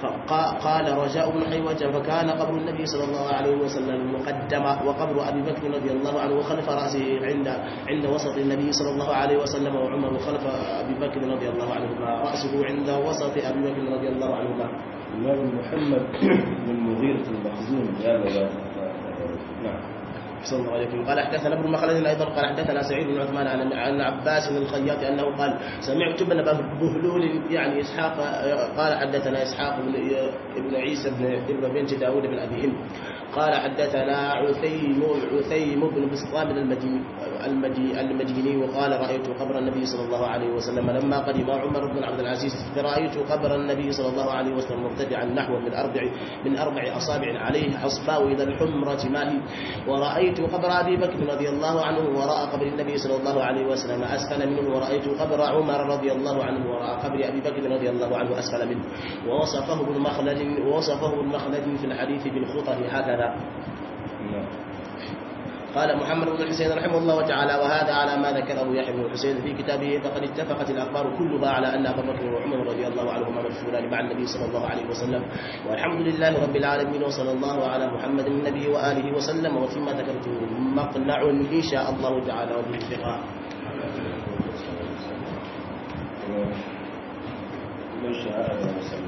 فقال رجاء بن حيوة فكان قبر النبي صلى الله عليه وسلم مقدم وقبر أبي بكر رضي الله عنه خلف رأسه عند عند وسط النبي صلى الله عليه وسلم وعمر خلف أبي بكر رضي الله عنهما رأسه عند وسط أبي بكر رضي الله عنهما. الإمام محمد بن المغيرة المخزومي هذا نعم. صلى الله عليه وسلم. قال حدثنا ابن مخلد ايضا قال حدثنا سعيد بن عثمان عن عن عباس الخياط انه قال سمعت ابن بهلول يعني اسحاق قال حدثنا اسحاق بن ابن عيسى بن ابن بنت داود بن ابي هند قال حدثنا عثيم عثيم بن بسطام المديني المدي المديني وقال رايت قبر النبي صلى الله عليه وسلم لما قدم عمر بن عبد العزيز رايت قبر النبي صلى الله عليه وسلم مرتفعا نحو من اربع من اربع اصابع عليه حصباء الى الحمره ماء ورأيت قبر أبي بكر رضي الله عنه وراء قبر النبي صلى الله عليه وسلم أسفل منه ورأيت قبر عمر رضي الله عنه وراء قبر أبي بكر رضي الله عنه أسفل منه ووصفه ابن مخلد ووصفه ابن مخلد في الحديث بالخطر هكذا. قال محمد بن الحسين رحمه الله تعالى وهذا على ما ذكره يحيى بن الحسين في كتابه فقد اتفقت الأخبار كلها على أن أبا بكر وعمر رضي الله عنهما مدفونان مع النبي صلى الله عليه وسلم والحمد لله رب العالمين وصلى الله على محمد النبي وآله وسلم وفيما ذكرت مقنع إن شاء الله تعالى وبالاتفاق. مش